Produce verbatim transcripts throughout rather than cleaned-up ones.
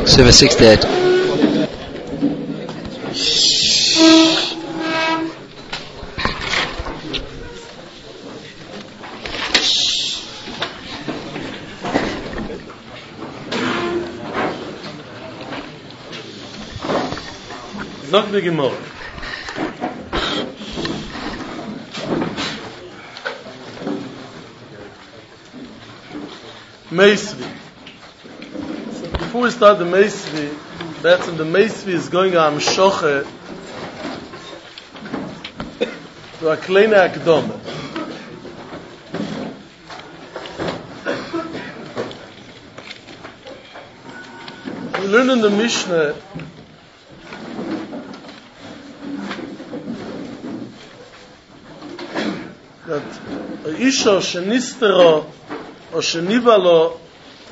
Seven sixty-eight. Zog de Gemara. Meisvi. So before we start the Meisvi, that's in the Meisvi is going on Shoche to a kleine Akdome. We learn in the Mishnah that a isha shenistero or shenivalo,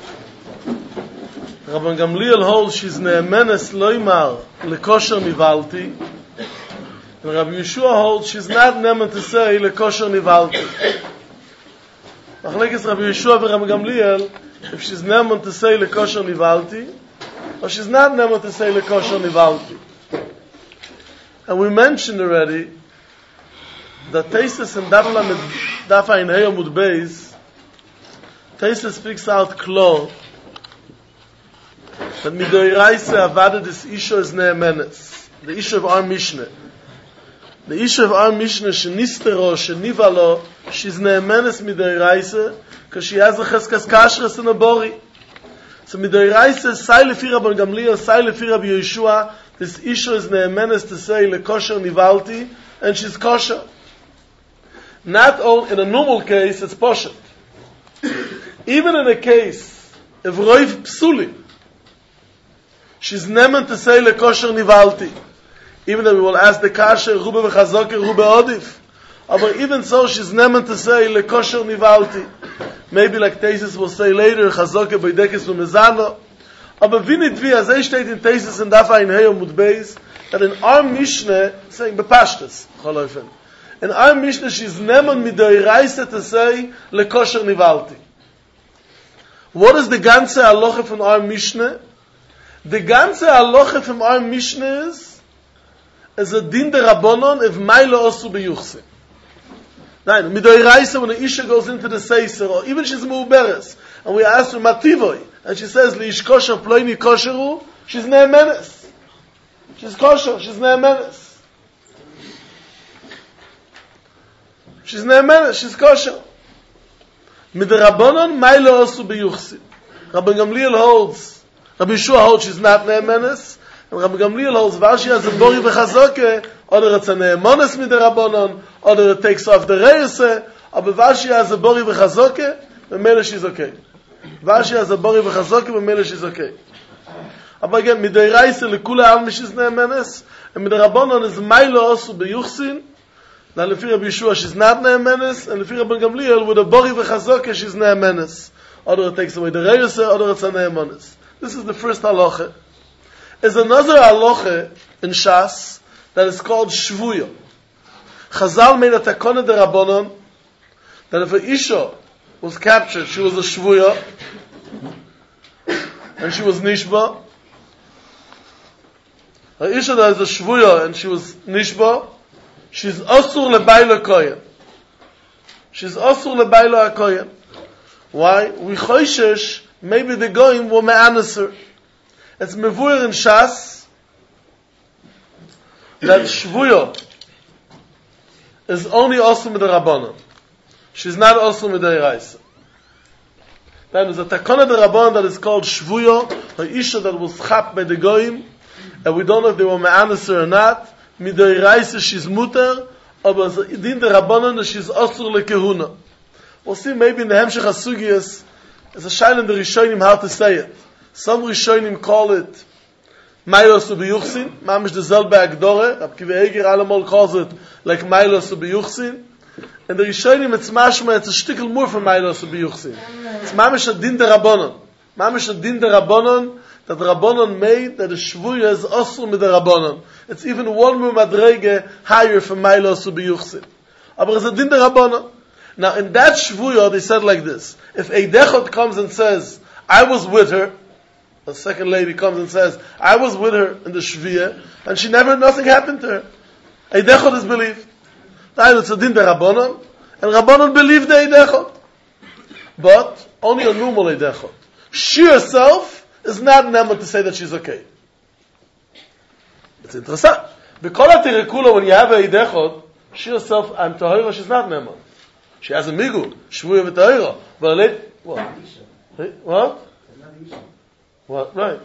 Rabban Gamliel holds she's ne'emenes loimar lekosher nivalti, and Rabbi Yeshua holds she's not ne'emen to say lekosher nivalti. Machlekes Rabbi Yeshua and Rabban Gamliel, if she's ne'emen to say lekosher nivalti, or she's not ne'emen to say lekosher nivalti. And we mentioned already that Taisus and Dafa in Heyamud Beis, Taisus speaks out klo that Midoiraise avada this issue is ne'emenes, the issue of our Mishnah. The issue of our Mishnah, shenistero, shenivalo, she's ne'emenes Midoiraise, because she has a cheskas kashrus in a bori. So Midoiraise, sai lefi Rabban Gamliel, sai lefi Rabbi Yeshua, this issue is ne'emenes to say lekosher nivalti, and she's kosher. Not all, in a normal case, it's poshet. Even in a case of roiv psuli, she's nemen to say lekosher nivalti. Even though we will ask the kasher, rube v'chazoke, rube odif. But even so, she's nemen to say lekosher nivalti. Maybe like Taisus will say later, chazoke beidekes v'mezano. Aber vinit vi, as I state in Taisus and Dafa in Heyo Mudbeis, that in our Mishnah, saying bepashtas, cholofen, in our Mishnah, she's neman midoiraisa to say lekosher nivalti. What is the ganze halacha from our Mishnah? The ganze halacha from our Mishnah is as a din de rabbanon if mailo osu beyuchse. Nein, midoiraisa when the isha goes into the seiser, or even she's muberes, and we ask her mativoi, and she says liish kosher ploini kosheru, she's ne'emenes. She's kosher, she's ne'emenes. She's ne'emenes, she's kosher. Midrabanon mailo osu beyuchsin. Rabbi Gamliel holds, Rabbi Yeshua holds she's not ne'emenes, and Rabbi Gamliel holds vashi has a bori v'chazoke, or it's a ne'emones midrabanon, or it takes off the reise, or vashi has a bori v'chazoke, b'mele she's okay. Vashi has a bori v'chazoke, b'mele she's okay. But again, midoiraisa lekula almi she's ne'emenes, and midrabanon is mailo osu beyuchsin. Now, lefi Rabbi Yeshua, she's not ne'emenes, and lefi Rabbi Gamliel, with a bori v'chazoke, she's ne'emenes. Other it takes away the reise, other it's a ne'emones. This is the first halacha. There's another halacha in Shas that is called shvuya. Chazal made a takona de Rabbanon that if a isha was captured, she was a shvuya, and she was nishba. A isha that is a shvuya and she was nishba, she's asur lebayla koyen. She's asur lebayla koyen. Why? We choishesh, maybe the goyim will me'anaser. It's mevuir in Shas that shvuya is only asur with the Rabbanon. She's not asur with the Yeraisa. Then there's a takana de Rabbanon that is called shvuya, a isha that was chap by the goyim, and we don't know if they were me'anaser or not. Midoiraisa she's muter, but din the Rabbanon she's asur lekehuna. We'll see maybe in the Hemshech HaSugiyas, there's a shayla in the Rishonim how to say it. Some Rishonim call it Mailos Ubiyuchsin, Mamish the Zelbe Agdore, Rab Kiva Eger Alamol calls it like Mailos Ubiyuchsin. And the Rishonim, it's mashma, it's a shtickle more from Mailos Ubiyuchsin. It's Mamish a din de Rabbanon. Mamish a din de Rabbanon, that Rabbanon made that the Shvuya is Osur mit the Rabbanon. It's even one more madrege higher from Mailos Ubiyuchsin. Aber it's a din de Rabbanon. Now, in that shvuya, they said like this: if a dechot comes and says, "I was with her," A second lady comes and says, I was with her in the Shviyah, and she never, nothing happened to her. Eidechot is believed. Now, it's a din de Rabbanon, and Rabbanon believed the Eidechot. But, only a normal Eidechot. She herself is not neman to say that she's okay. It's interesting. Because at Tirikula, when you have a Eidechot, she herself, I'm Tahira, she's not neman. She has a migu, Shvuya v'Tahira. But late, what? What? What? Right.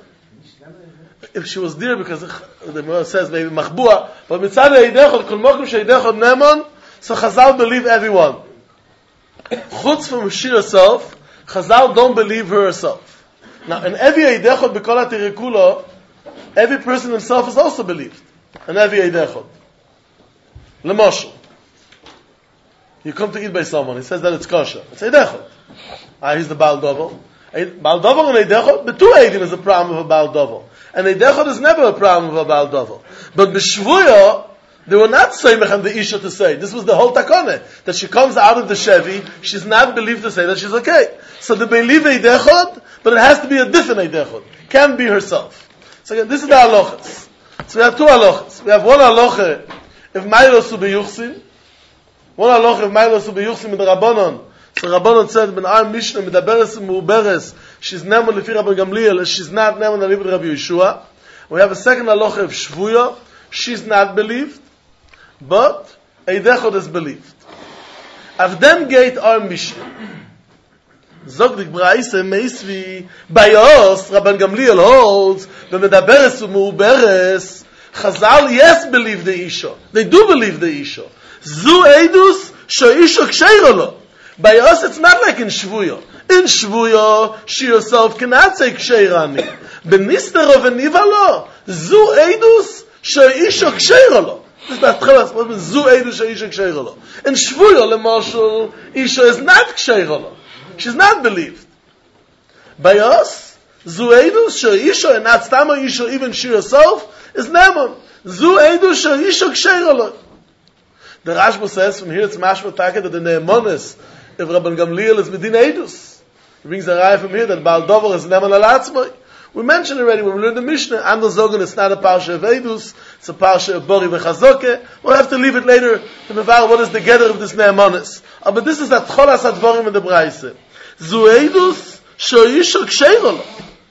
If she was there, because the Gemara says maybe machbua, but mitzad eidechot kol mokum sheidechot neman, so Chazal believe everyone. Chutz from she herself, Chazal don't believe her herself. Now, in every eidechot b'kol hatirikula, every person himself is also believed. In every eidechot. L'moshel. You come to eat by someone, he says that it's kosher. It's eidechot. Ah, he's the Baal Dovel. Baal Dovel and Eidechot, the two Eidim is a problem of a Baal Dovel. And Eidechot is never a problem of a Baal Dovel. But B'Shvuya, they were not Seimech and the Isha to say. This was the whole Takone. That she comes out of the Shevi, she's not believed to say that she's okay. So they believe Eidechot, but it has to be a different Eidechot. Can't be herself. So again, this is the halachas. So we have two halachas. We have one halacha, if Mailos u b'Yuchsin. One halacha, if Mailos u b'Yuchsin with the Rabbanon. So Rabbanon said, Ben Ar Mishnah, Medaberes Mu'beres, she's neman lefi Rabban Gamliel, she's not neman lefi Rabbi Yeshua. We have a second halacha of Shvuya, she's not believed, but Eidechot is believed. Of them gate Ar Mishnah. Zog dik Braise Meisvi, Bayos, Rabban Gamliel holds, Ben Medaberes Mu'beres, Chazal, yes, believe the Isha. They do believe the Isha. Zu Eidus, Sho Isha Ksheirolo. By us, it's not like in Shvuya. In Shvuya, she herself cannot say Ksheirani. B'nister of Aniva lo. Zu Eidus, she'isha Ksheira lo. This is the Atchalas, what means Zu Eidus, she'isha Ksheira lo. In Shvuya, Lemashal, Isha is not Ksheira lo. She's not believed. By us, Zu Eidus, she'isha, and not Stama Isha, even she herself, is Neman. Zu Eidus, she'isha Ksheira lo. The Rashba says, from here it's mashma taka that the Ne'emonis, if Rabban Gamliel is Medina Eidus. He brings a raya from here that Baal Dover is Neman al-Atzmai. We mentioned already when we learned the Mishnah, Ando Zogan, it's not a parsha of Eidus, it's a parsha of Bori v'Chazoke. We'll have to leave it later to Mevar what is the gather of this Ne'emonis. Uh, but this is that Cholas Advarim in the Braise. Zu Eidus, Shoyisha Ksheirol.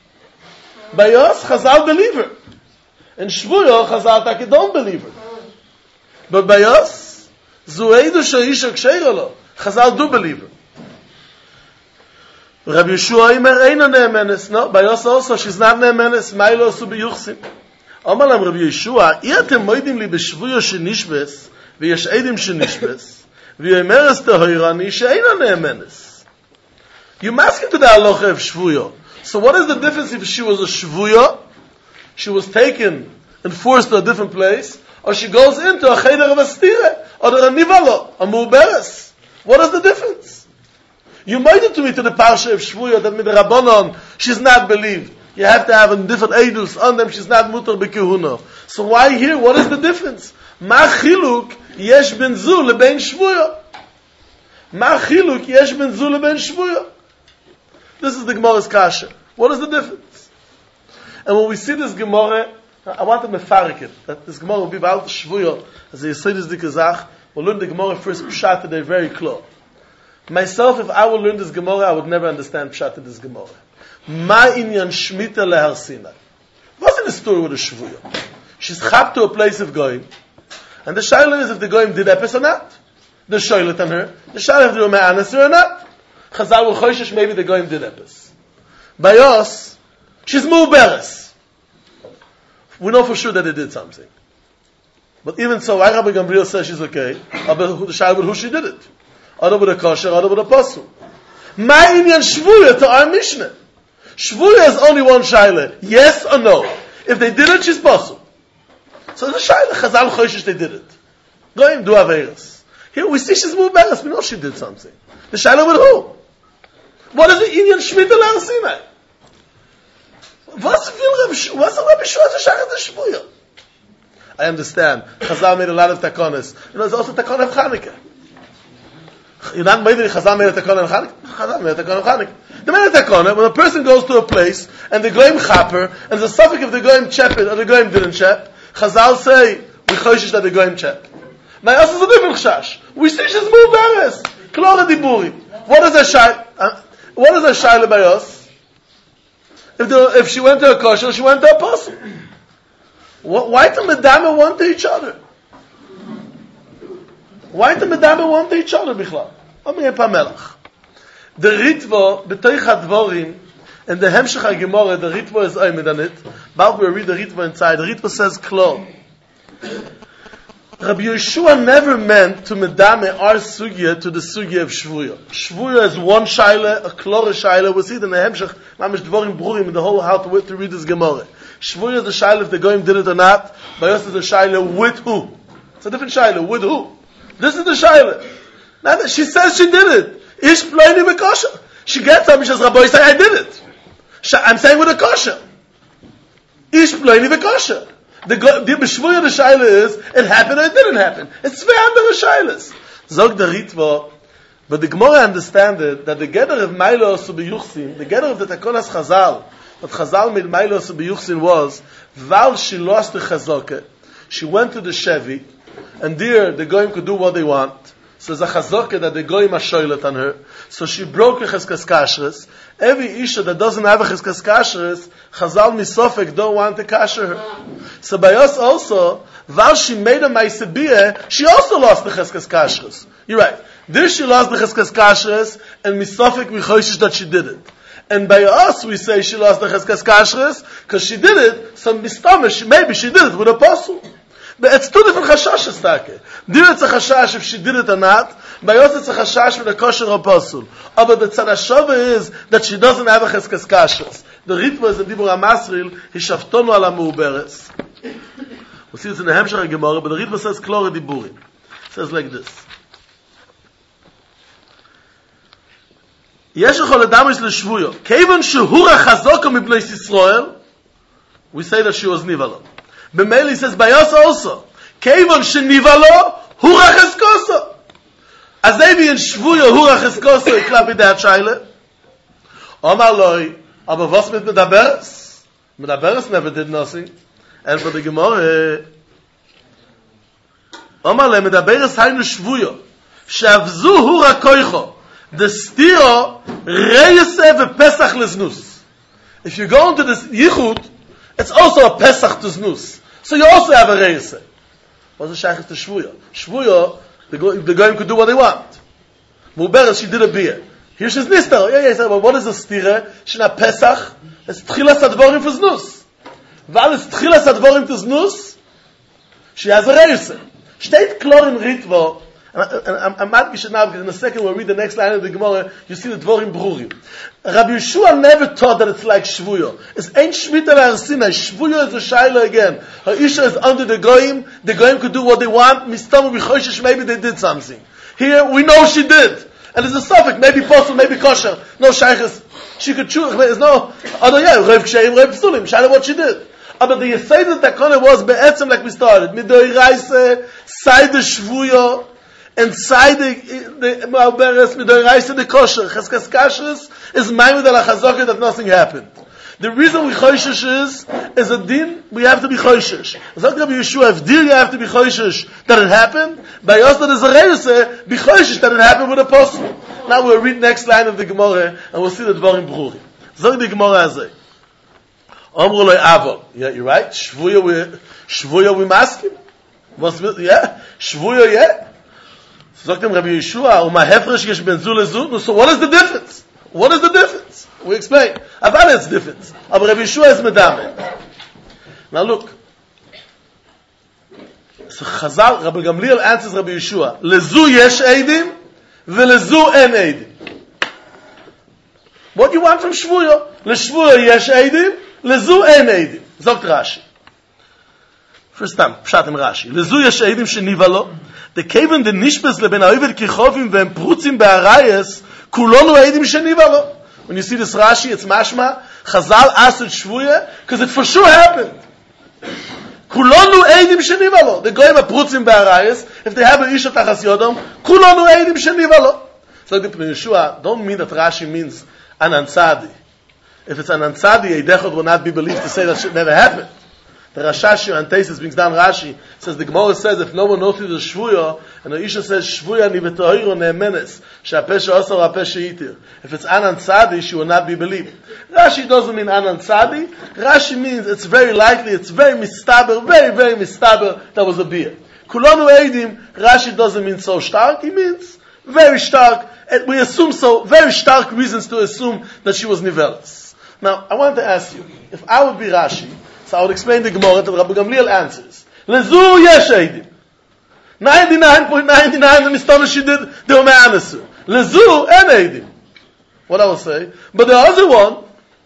By us, Chazal believe her. In Shvuya, Chazal Taki don't believe her. But by us, Zu Eidus, Shoyisha Ksheirol. Chazal do believe her. Rabbi Yeshua Imer Eina Ne'emenes. No, by us also, she's not Ne'emenes. Mailo Su B'Yuchsin. Omar Lam Rabbi Yeshua, I atem moidim li b'shvuya shenishbes, v'yesh edim shenishbes, v'yemeres tehoirani she'eina Ne'emenes. You mask into the halacha of Shvuya. So what is the difference if she was a Shvuya, she was taken and forced to a different place, or she goes into a cheder of a stire, or a nivalo, a mu'beres? What is the difference? You made it to me to the parsha of Shvuya that with the Rabbanon she's not believed. You have to have a different edus on them. She's not mutar b'kehuna. So why here? What is the difference? Ma chiluk yesh ben zu leben Shvuya. Ma chiluk yesh ben zu leben Shvuya. This is the Gemara's kasha. What is the difference? And when we see this Gemara, I want to mefarik it. That this Gemara will be about Shvuya as a Yisraelis dikazach. We'll learn the Gemara first Pshat today very close. Myself, if I would learn this Gemara, I would never understand Pshat in this Gemara. Ma inyan shmita lehar Sinai. What's in the story with the Shvuya? She's chapped to a place of Goyim, and the shayla is if the Goyim did epis or not. The shayla on her. The shayla if they were me'anas or not. Chazal will choishish, maybe the Goyim did epis. By us, she's mu'beres. We know for sure that they did something. But even so, why Rabbi Gamliel says she's okay? But the shayla with who she did it. Other with a kosher, other with a pasul. Ma inyan Shvuya to our Mishnah. Shvuya is only one shayla. Yes or no? If they did it, she's pasul. So the shayla, Chazal choishish, they did it. Goyim do averas. Here we see she's mu'beres. We know she did something. The shayla with who? What is the inyan shmita lehar Sinai? What's the Rabbi Shua to shayla the Shvuya? I understand. Chazal made a lot of takonas. You know, there's also takon of Chanukah. You're not made Chazal made a takon of Chanukah. The minute takana, when a person goes to a place and the goyim chaper, and there's a suffix if the goyim chep it or the goyim didn't chep, Chazal say we choshish that the goyim chep. Now this is a different chash. We say she's mu'beres. Klora diburi. What is a shay? Uh, what is a shayle by us? If the, if she went to a kosher, she went to a apostle. Why do medame want to each other? Why do medame want to each other, bichlal? Amir pamelach. The ritva b'toich hadvorim and the hemshech hagemorah. The ritva is oimid on it. But we read the ritva inside. The ritva says klor. Rabbi Yeshua never meant to medame our sugya to the sugya of shvuya. Shvuya is one shaila, a klor shaila. We see it in the hemshech. Mamish dvorim brurim in the whole how to, to read this gemorah. Shvuya is the shaila if the goyim did it or not. Bayos is the shaila with who? It's a different shaila. With who? This is the shaila. Now she says she did it. Ish ploini v'kosher. She gets up and she says, Rabbi, say I did it. I'm saying with a kosher. Ish ploini v'kosher. The the b'shvuya the shaila is it happened or it didn't happen. It's very under the shailas. Zog the ritva, but the Gemara understands that the gather of Mailo Subiyuchsin, the gather of the Takonas Chazal, what Chazal made Mailo Subiyuchsin was, while she lost the Chazokah, she went to the Shevi, and there the goyim could do what they want. So there's a chazokah that the goyim are shoylet on her. So she broke her cheskas kashrus. Every isha that doesn't have a cheskas kashrus, Chazal misofek don't want to kasher her. So by us also, while she made a maisebiyah, she also lost the cheskas kashrus. You're right. There she lost the cheskas kashrus, and misofek we choishish that she did it. And by us we say she lost the cheskas kashrus because she did it. So mistamish, maybe she did it with a apostle. But it's two different chashashes, take. There it's a chashash if she did it or not. By us it's a chashash with a kosher apostle. But the tzadashava is that she doesn't have a cheskas kashrus. The ritva is in Dibur HaMasril, hishaftonu ala mu'beres. We see this in the Hemshech Gemara, but the ritva says klore diburim. It says like this. Yesh echol adam ish l'shvuyo. Kevon shehura chazoko mibnei Yisrael, we say that she was nivala. B'meili he says by us also. Kevon shenivalo hura cheskoso. Azevi in shvuyo hura cheskoso ikla b'dei shaila. Omar loi, aber was mit medaberes? Medaberes never did nothing. And for the Gemara, Omar le medaberes haynu shvuyo. Shavzu hura koicho. The stiro reise v'pesach leznus. If you go into this yichud, it's also a pesach to znus. So you also have a reise. What's the shaykhis to shvuya? Shvuya, the goyim could do what they want. Muberes, she did a beer. Here she's nistar. Yeah, yeah, so, but what is a stira? She's not pesach. It's tchilas advorim for znus. Val is tchilas advorim to znus. She has a reise. Steht klor in ritvo. And I'm, I'm mad now because in a second we'll read the next line of the Gemara. You see the dvorim brurim. Rabbi Yeshua never taught that it's like shvuyo. It's ain't shmita la'arsina. Shvuyo is a shayla again. Her isha is under the goyim. The goyim could do what they want. Mistamu b'choishish, maybe they did something. Here we know she did, and there's a suffix. Maybe posel, maybe kosher. No shaykhs. She could choose. There's no. Oh yeah, rev ksheim, rev psulim. Shayla what she did. But the yesod that Takana was be'etzem like we started. Midoi reise, side the shvuyo. Inside the Ma'aberes Midoi Reise the kosher. Cheskas kashrus is maimed al hachazokah that nothing happened. The reason we choishish is, is a din, we have to be choishish. Zok Rabbi Yeshua, if dir you have to be choishish that it happened, by us that is a reise, be choishish that it happened with a apostle. Now we'll read next line of the Gemara, and we'll see the dvarim brurim. Zok the Gemara azay. Omru loy avo. Yeah, you're right. Shvuya we, shvuya we maskim. Yeah. Shvuya, yeah. So Rabbi Yeshua, Uma hefresh yesh ben zu lezu. So what is the difference? What is the difference? We explain. Aval it's difference. But Rabbi Yeshua is medame. Now look. So Chazal, Rabbi Gamliel answers Rabbi Yeshua. Lezu yesh eidim, velezu en eidim. What do you want from Shvuya? LeShvuya yesh eidim, lezu en eidim. Zogt Rashi. First time, Pshat in Rashi. Lezu yesh eidim shenivalo. The kaven the nishbes leben oivet kichovim v'em prutzim be'arayes kulonu eidim shenivalo. When you see this Rashi, it's mashma Chazal asked shvuya because it for sure happened. Kulonu eidim shenivalo. The goyim are prutzim be'arayes. If they have an isha tachas yodom, kulonu eidim shenivalo. So the Pnei Yeshua don't mean that Rashi means Anan Tzadi. If it's Anan Tzadi, Eidechot will not be believed to say that shit never happened. The Rashashi and Tesis brings down Rashi, says the Gemara says if no one notices the Shvuya, and the Isha says Shvuya ni v'tohiro ne'emenes, she'apesha osar ha'pesha yitir. If it's Anan Tzadi, she will not be believed. Rashi doesn't mean Anan Tzadi. Rashi means it's very likely, it's very mistaber, very, very mistaber, that was a beer. Kulonu Eidim, Rashi doesn't mean so stark, he means very stark. And we assume so, very stark reasons to assume that she was Nivelis. Now, I want to ask you, if I would be Rashi, so I would explain the Gemara that Rabbi Gamliel answers. Lezu yesh eidim. ninety-nine point nine nine of the mistama she did, they were me'anasu. Lezu en eidim. What I will say. But the other one,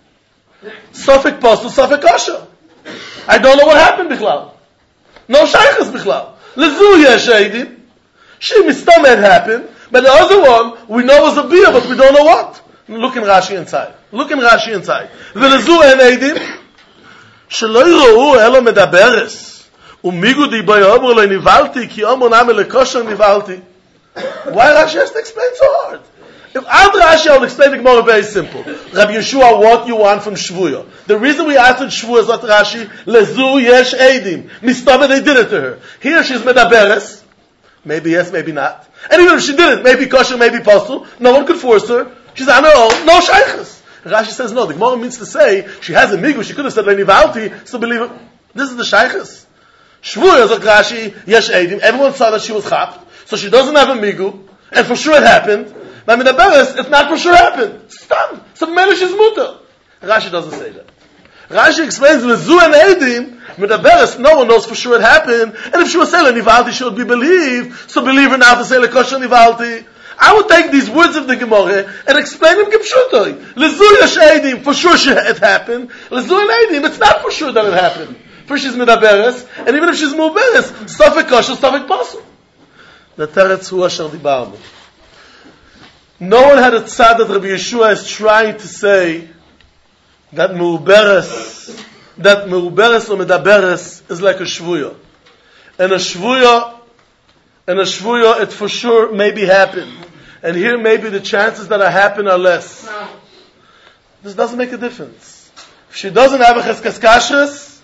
Sofik Postel, Sofik Kasha. I don't know what happened, Bichlal. No shaykhas, Bichlal. Lezu yesh eidim. She mistama had happened, but the other one, we know was a beer, but we don't know what. Look in Rashi inside. Look in Rashi inside. Lezu en eidim. שלא יראו אלא מדברס ומיגו די ביאמר לניבלתי כי אמר נאמר לכושר ניבלתי. Why Rashi has to explain so hard? If I'm Rashi, I would explain the Gemara very simple. Rabbi Yeshua, what you want from Shvuya? The reason we asked in Shvuya is that Rashi, lezu yesh eidim. Mistama, they did it to her. Here she's medaberes. Maybe yes, maybe not. And even if she didn't, maybe kosher, maybe postel, no one could force her. She's on her own, no shaykhs. Rashi says no. The Gemara means to say she has a migu. She could have said leinivalti. So believe it. This is the shaykhs. Shvuya like Rashi yesh eidim. Everyone saw that she was chapped, so she doesn't have a migu, and for sure it happened. But in the beres, it's not for sure happened. Stam. So maybe she's mutter. Rashi doesn't say that. Rashi explains lezu and eidim. With the beres, no one knows for sure it happened. And if she was saying leinivalti, she would be believed. So believe her now to say lekosher nivalti. I would take these words of the Gemara and explain them kipshutoi. Lezu yesh eidim, for sure it happened. Lezu and eidim, it's not for sure that it happened. For she's medaberes, and even if she's muberes, safek kosher, safek pasul. The teretz hu asher dibarnu. No one had a tzad that Rabbi Yeshua is trying to say that muberes, that muberes or medaberes is like a shvuya, and a shvuya. And a shvuya, it for sure maybe happened. And here maybe the chances that it happen are less. This doesn't make a difference. If she doesn't have a cheskas kashrus,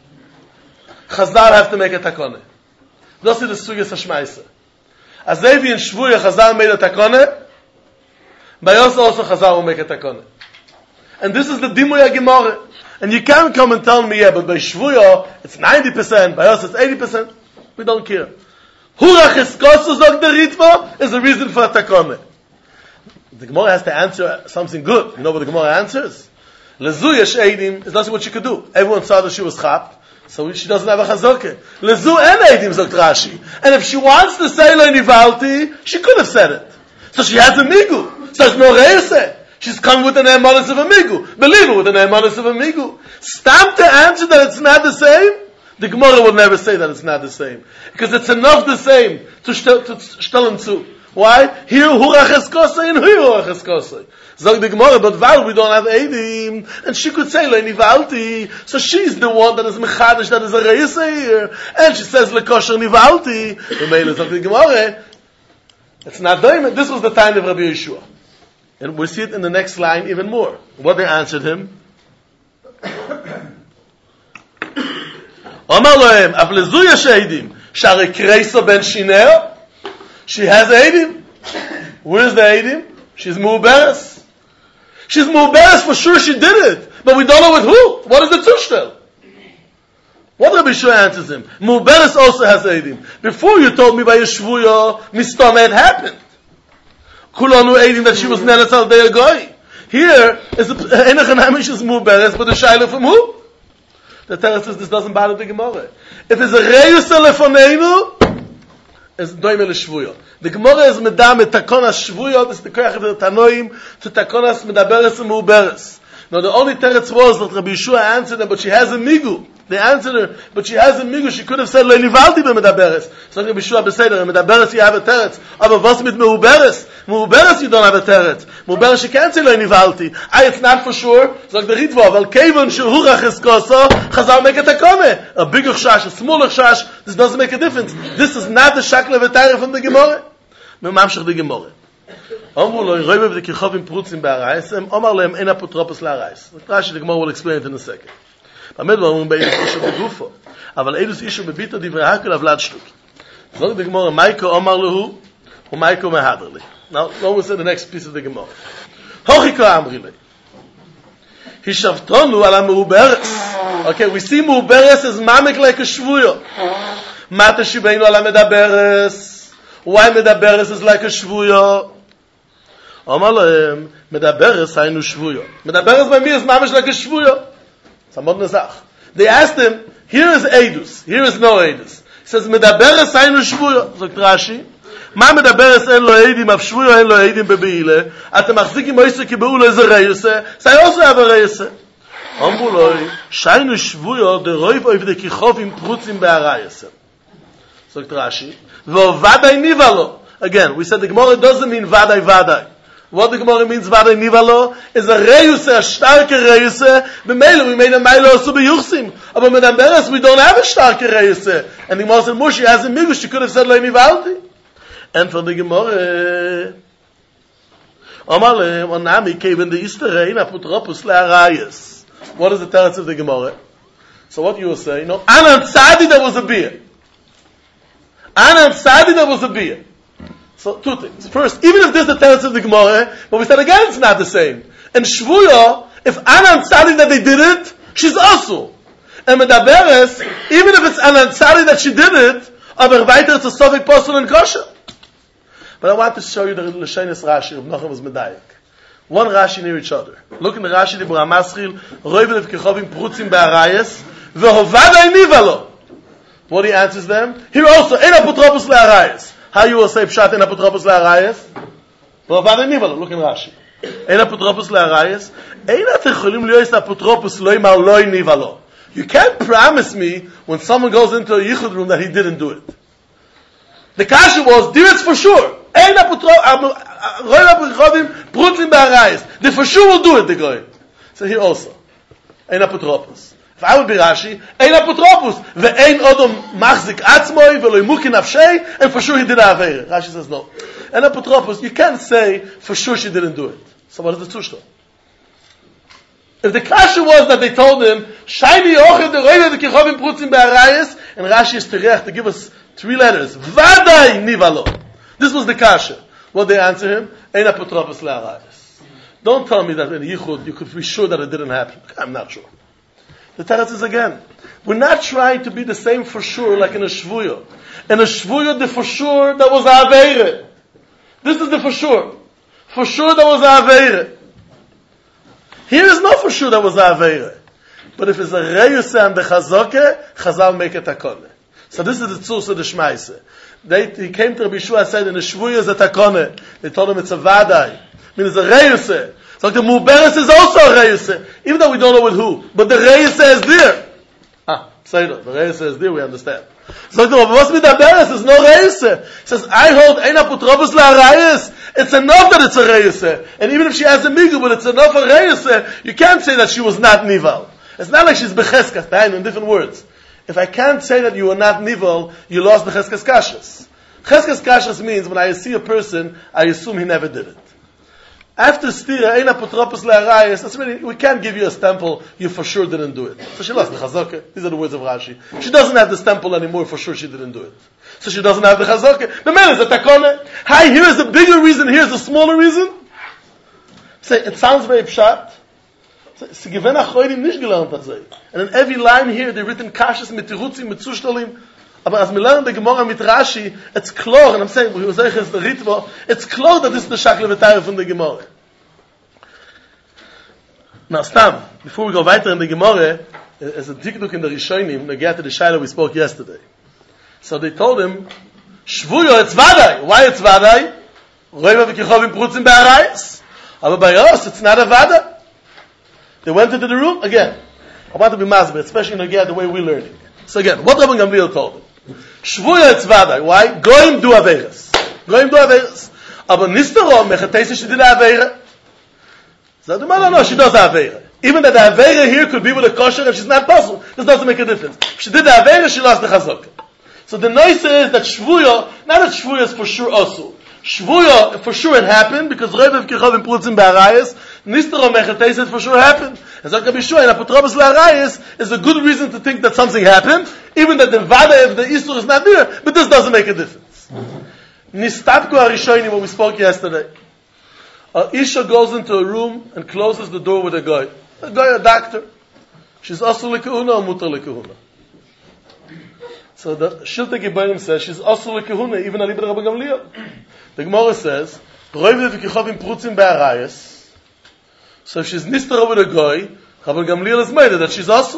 Chazal have to make a takone. This is the sugya hashmaisa. As they be in shvuya, Chazal made a takone, by us also Chazal will make a takone. And this is the dimuya gemara. And you can't come and tell me, yeah, but by shvuya, it's ninety percent, by us it's eighty percent. We don't care. Hurach eskosu zog the ritva is a reason for a takone. The Gemara has to answer something good. You know what the Gemara answers? Lezu yesh eidim is not what she could do. Everyone saw that she was chapped, so she doesn't have a chazokeh. Lezu en eidim zog Rashi. And if she wants to say leinivalti, she could have said it. So she has a migu. So it's no reise. She's come with an emanis of a migu. Believe it, with an emanis of a migu. Stamp to answer that it's not the same. The Gemara will never say that it's not the same. Because it's enough the same to stellen zu. Why? Here, hurach eskosei, and here, hurach eskosei. Zog the Gemara, but while we don't have eidim, and she could say, leinivalti, so she's the one that is mechadish, that is a reisa here, and she says, lekosher nivalti, the mail is of the Gemara. It's not doing it. This was the time of Rabbi Yeshua. And we see it in the next line even more. What they answered him. Omar lohem, af lezu yesh eidim, shari kreiso ben shineo, she has eidim. Where's the eidim? She's muberes. She's muberes, for sure she did it, but we don't know with who. What is the tushtel? What Rabbi Yeshua answers him? Muberes also has eidim. Before you told me by Yeshvuya, mistama had happened. Kulanu eidim that she was nenes al dei goy. Here is the enachanamish is muberes, but the shayla from who? The Torah says this doesn't bother the Gemara. If it's a reyus telefoneinu, it's doime l'shvuya. The Gemara is medam et takonas shvuya. This is the koyach of the Tanoim to takonas medaberes and muberes. Now the only teretz was that Rabbi Yeshua answered them, but she has a migu. They answered her, but she has a migu. She could have said leinivalti b'medaberes. So Rabbi Yeshua beseder, medaberes you have a teretz. Aber was mit meuberes? Meuberes you don't have a teretz. Meuberes she can't say leinivalti. Ah, it's not for sure. So the Ritva, val kevon shehurach eskoso, Chazal make a takome. A bigger chash, a smaller chash. This doesn't make a difference. This is not the shakla v'tayra from the Gemara. Memamshach the Gemara. אמרו לו, רויבה ודקיחובים פרוצים בהרייס, אמר להם, אין אפוטרופוס להרייס. רש"י the Gemara will explain it in a second. באמת לא אומרים באידוס אישו בגופו, אבל אידוס אישו בביטו דברי הקל אבלד שטוקי. זאת the Gemara, מייקו אמר לו, ומייקו מהדר לי. Now, what was in the next piece of the Gemara? הוכיקו אמרי לי. השבתונו על המעוברס. Okay, we see מעוברס as mamek like a שבויו. מה תשיבנו על המדברס? Why מדברס is like a שבויו? אמר להם, מדברס היינו שבויו. מדברס by me is mamish like a שבויו. Samod nezach. They asked him, here is Eidus, here is no Eidus. He says, מדברס היינו שבויו. זאת רש"י. מה מדברס אין לו עדים, אף שבויו אין לו עדים בבעילה, אתם מחזיקים מויסו כי באו לו איזה רייסה, זה עושה אבל רייסה. אמרו לו, שיינו שבויו דרויב אויב דקיחובים פרוצים בהרייסה. זאת רש"י. ועובדי ניבה לו. Again, we said the Gemara doesn't mean vadai vadai. What the Gemara means vadai niva lo is a reyuse, a starke reyuse. B'meila, we made a meila also b'yuchsim. But with Amberes, we don't have a starke reyuse. And the Gemara said, Moshe has a migus, she could have said, lo nivalti. And for the Gemara, Amar lehem, onami, keven de isterein, apotropos le'arayas. What is the teretz of the Gemara? So what you will say, no, Anan Tzadi, there was a beer. Anan Tzadi, there was a beer. So, two things. First, even if this is the teretz of the Gemara, but we said again it's not the same. And Shvuya, if Anan Tzadi that they did it, she's also. And Medaberes, even if it's Anan Tzadi that she did it, aber weiter it's a Sofik Posel and Kosher. But I want to show you the L'Shenis Rashi of Nochem was Medaik. One Rashi near each other. Look in the Rashi, the Bura Maschil, Roivel of Kechovim Prutzim Be'arayas, Ve'hovadai Nivalo. What he answers them? Here also, Ein Apotropos Le'arayas. How you will say Pshat Ein Apotropos Le'arayas? Ve'hovadai Nivalo. Look in Rashi. Ein Apotropos Le'arayas. Ein Atecholim Liois Apotropos Loimar Loi Nivalo. You can't promise me when someone goes into a Yichud room that he didn't do it. The kasha was, do it for sure. Ein Apotropos Prutzim Be'arayas. They for sure will do it, the guy. So here also. Ein Apotropos. If I would be Rashi, Ein Apotropos. Ve'ein Odom Machzik Atzmoi Ve'lo Yimukin Afshei, and for sure he did Aveir. Rashi says no. Ein Apotropos, you can't say for sure she didn't do it. So what is the Tushto? If the kasha was that they told him, Shayni Yochid the Reuven the Kechovim Prutzim Be'arayas, and Rashi is Terech to give us three letters. Vadai Nivalo. This was the kasha. What they answer him? Ein Apotropos Le'arayas. Don't tell me that in Yichud you could be sure that it didn't happen. I'm not sure. The teretz is again, we're not trying to be the same for sure like in a shvuya. In a shvuya, the for sure that was a aveire. This is the for sure. For sure that was a aveire. Here is no for sure that was a aveire. But if it's a reyuse and the chazoke, Chazal make it takone. So this is the tzus of the shmaise. They, he came to Rabbi Yeshua and said, in a shvuya is a takone. They told him it's a vadai. I mean, it's a reyuse. So the Muberes is also a Reise, even though we don't know with who. But the Reise is there. Ah, say that. The Reise is there, we understand. So the Muberes is no Reise. It says, I hold Ein Apotropos Le'arayas. It's enough that it's a Reise. And even if she has a Migu, but it's enough a Reise, you can't say that she was not Nival. It's not like she's Becheskas, in different words. If I can't say that you were not Nival, you lost Becheskas Kashas. Cheskas Kashas means when I see a person, I assume he never did it. After stira, Ein Apotropos Le'arayas, that's really, we can't give you a stempel, you for sure didn't do it. So she lost the chazaka. These are the words of Rashi. She doesn't have the stempel anymore, for sure she didn't do it. So she doesn't have the chazaka. The man is a takone. Hi, here is a bigger reason, here's a smaller reason. Say, it sounds very pshat. Say, given achoidim nish gelernt hat sei. And in every line here, they've written kashas mit tirutzim, mit zushtolim. Aber as we learn the Gemara mit Rashi, it's clear, and I'm saying, we was saying, the Ritva, it's clear that this is the Shakle V'Tayr from the Gemara. Now, Stam, before we go weiter in the Gemara, as a dikduk in the Rishonim, they get to the Shaila we spoke yesterday. So they told him, Shvuyo, it's Vadai. Why it's Vadai? Roiva v'kichovim prutzim be'arayis. Aber by us, it's not a Vadai. They went into the room, again, I want to be masbeh, especially in the way we're learning. So again, what Rabban Gamliel told him? Shvuya it's Vadai. Why? Goyim do Averas. Goyim do Averas. Aber nistero mechatesi she did Avera. So the man, no, no, she does Avera. Even that the Avera here could be with a kosher and she's not possible. This doesn't make a difference. If she did the Avera, she lost the chazaka. So the noise is that Shvuya, not that Shvuya is for sure also. Shvuya, for sure it happened, because Reiv Kichovim Prutzim Be'arayis, Nistero Mecheteset for sure happened. And Zok Abishua, and Apotrobos Le'arayis is a good reason to think that something happened, even that the Vada of the Isur is not there, but this doesn't make a difference. Nistatku Arishonim, what we spoke yesterday. A Isha goes into a room and closes the door with a guy. A guy, a doctor. She's Asur L'Kehuna or Mutar L'Kehuna? So the Shiltei Giborim says she's Asur L'Kehuna, even Ali ben Rabbi Gamliel. The Gemara says, Reiv Kichovim Prutzim Be'arayis. So if she's Nistara with a guy, Rabbi Gamliel has made it that she's Asur.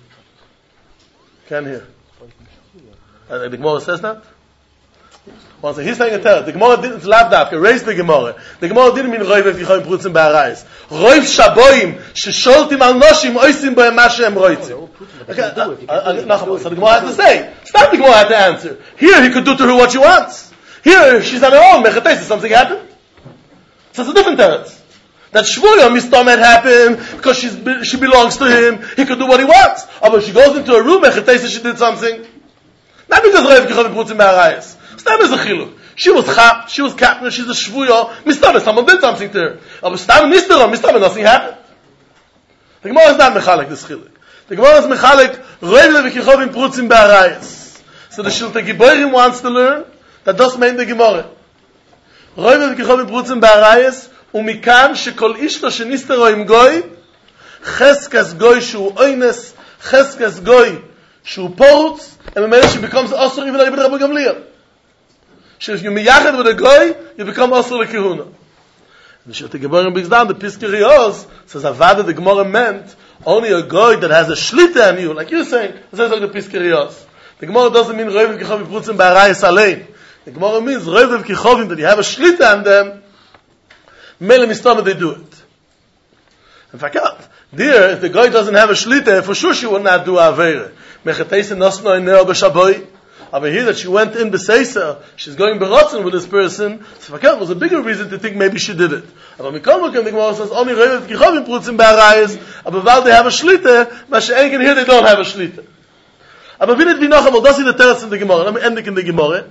Can't hear. Uh, the Gemara says that? Well, so he's saying a tell. The Gemara didn't lav dafka. Raise the Gemara. The Gemara didn't mean Reiv Kichovim Prutzim Be'arayis. Reiv Shaboim Shesholtim Al Noshim Oisim Bohem Mashem Roitzim. So the Gemara has to say. Stop the Gemara had to answer. Here he could do to her what she wants. Here she's on her own. Mechates, something happened. So it's a different teretz. That Shvuya Mistomet happened because she's, she belongs to him. He could do what he wants. Oh, but she goes into a room. Mechates, she did something. Not because Reiv Kichovim Prutzim Be'arayis. Stam is a chiluk. She was chap, she was captain, she's a shvuya. Mistam, someone did something to her. But stam nistera, mistam, nothing happened. The Gemara is not mechalik this chiluk. The Gemara is mechalik Reiv Kichovim Prutzim Be'arayis. So the Shiltei Giborim wants to learn that does mean the Gemara. Reiv Kichovim Prutzim Be'arayis umikan shekol ishto shenistero im goy cheskas goy shu oines cheskas goy shu porutz and maybe she becomes asur even like Rabbi Gamliel. So if you miyached with a guy, you become Asur L'Kehuna. The Shiltei Giborim brings down the Piskei Riyos, says Avada the Gemara meant only a guy that has a shlita on you, like you're saying. It says like the Piskei Riyos. The Gemara doesn't mean Reiv Kichovim Prutzim Be'arayis alein. The Gemara means Reiv Kichovim that you have a shlita on them. Mele mistama they do it. In fact, there if the guy doesn't have a shlita, for sure she would not do aveira. Mechateis nosno ineo b'shaboi. Over here that she went in B'Seisa, she's going B'rotzen with this person, so it was a bigger reason to think maybe she did it. Aber Mikol Mokem, the Gemara says, only Reiv Kichovim Prutzim Be'arayis, aber weil they have a Shlita, but she ain't here they don't have a Shlita. Aber wie nicht wie noch einmal, das ist der Teretz in der Gemara, let me end it in der Gemara.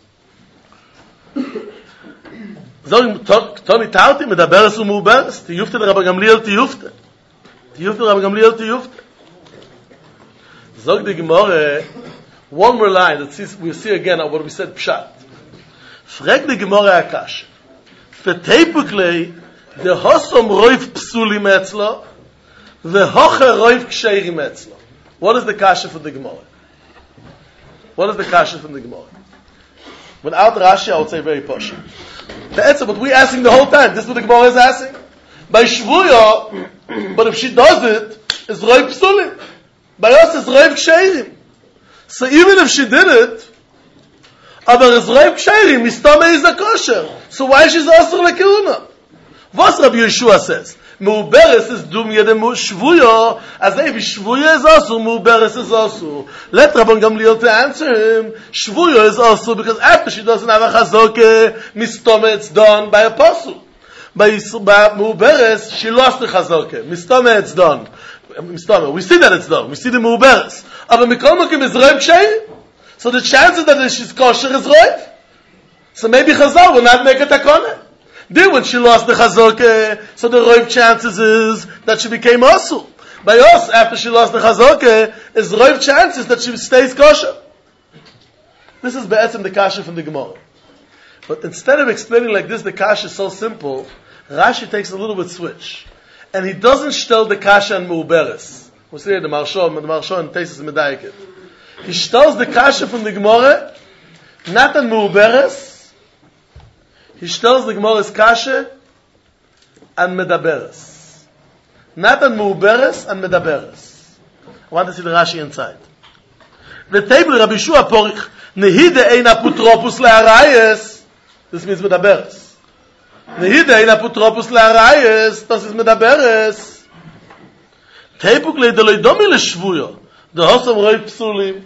Sagen, Toni Tauti, mit der Beres und Muberes, die Jufte der Rabbi Gamliel, die Jufte. Die Jufte der Rabbi Gamliel, die Jufte. Sag die Gemara, one more line that sees, we see again what we said pshat. Frag the Gemara Akash. V'teipuklei the hosom roiv psulim etzlo v'hocher roiv ksheirim etzlo. What is the kasha from the Gemara? What is the kasha from the Gemara? Without Rashi, I would say very posh. The answer, but we're asking the whole time. This is what the Gemara is asking. By Shvuya, but if she does it, it's roiv psulim. By us, it's roiv ksheirim. So even if she did it, aber es Reiv Ksheirim, mistame is a kosher. So why she's Asur L'Kehuna? Was Rabbi Yeshua says? Meuberes is dum yedem shvuya, as if shvuya is Asur, Meuberes is Asur. Let Rabbi Gamliel to answer him, shvuya is Asur, because after she doesn't have a chazoke, mistame it's done by a pasul. By Meuberes, she lost the chazoke. Mistame it's done. We see that it's done. We see the Meuberes. Aber Mikol Mokem is Reiv Ksheirim. So the chances that she's kosher is Reiv. So maybe Chazal will not make a takona. Then when she lost the Chazoke, so the Reiv chances is that she became Asur. By us, after she lost the Chazoke, is Reiv chances that she stays kosher. This is Be'etzem the Kasha from the Gemara. But instead of explaining like this, the Kasha is so simple, Rashi takes a little bit switch. And he doesn't stel the Kasha and Meuberes. We see the Marsha, the Marsha and Tesis Medayeket. He stels the Kasha from the Gemara, not on Meuberes. He stels the Gemara's Kasha and Medaberes. Not on Meuberes and Medaberes. I want to see the Rashi inside. The table Rabbi Shua Porich, Nehide ein apotropos le'arayes. This means Medaberes. Nehide ein apotropos le'arayes. Das ist Medaberes. Teipukle de loidomi leshvuya. The hosom roiv psulim.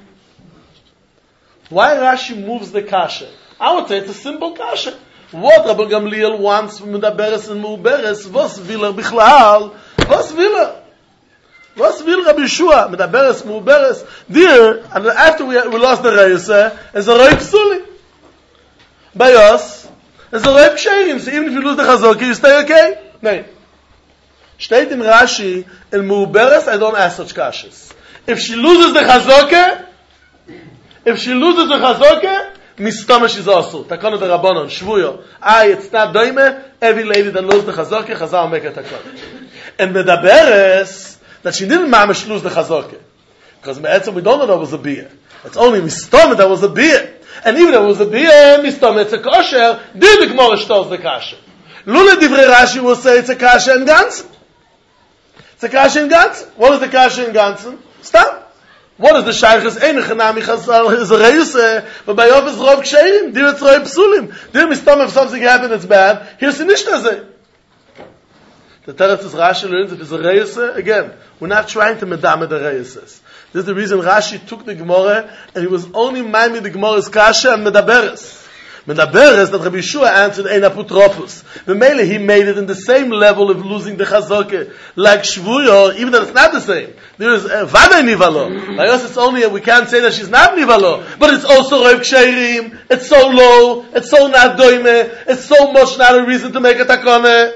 Why Rashi moves the kasha? I would say it's a simple kasha. What Rabbi Gamliel wants from Medaberes and Meuberes, was will er bichlal? Was will er? Was will Rabbi Yeshua? Medaberes, Meuberes. There, and after we, we lost the Reise, is a roiv psulim. By us, It's a roib ksherim, so even if you lose the chazoke, you stay okay? No. Steht in Rashi, in Mu'beres, I don't ask such kashas. If she loses the chazoke, if she loses the chazoke, Mistamash is also. Takana the Rabbanon, Shvuyo. Ah, it's not doime. Every lady that loses the Chazoke, Chazal make a takana. And Medaberes, that she didn't mamish lose the Chazoke. Because Me'etzem, we don't know that was a beer. It's only Mistamah that was a beer. And even if it was a beer, Mistamah, it's a kosher, did the Gemara tells the kasher. Lule Divrei Rashi will say it's a kasher in Ganzen. It's a kasher in Ganzen. What is the kasher in Ganzen? Stop. What is the shaykhs eine genami khasal is a reise but by office rob ksherim dir tsroy psulim dir mistam if something happened that's bad here's the nicht das the teretz is Rashi learns if it's a reise again we're not trying to medam the reises this is the reason Rashi took the Gemara and he was only minding the Gemara's kasha and medaberes medaberes that Rabbi Yeshua answered ein apotropos the mele he made it in the same level of losing the chazoke like shvuyo even though it's not the same. There is vada nivalo. By us, it's only we can't say that she's not nivalo, but it's also roiv ksherim. It's so low. It's so not doime. It's so much not a reason to make a takone.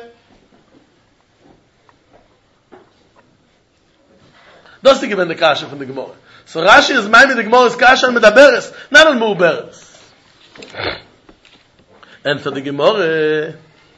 That's the given the kasha from the Gemara. So Rashi is minding the Gemara's kasha and medaberes, not on mu'beres. And for the Gemara.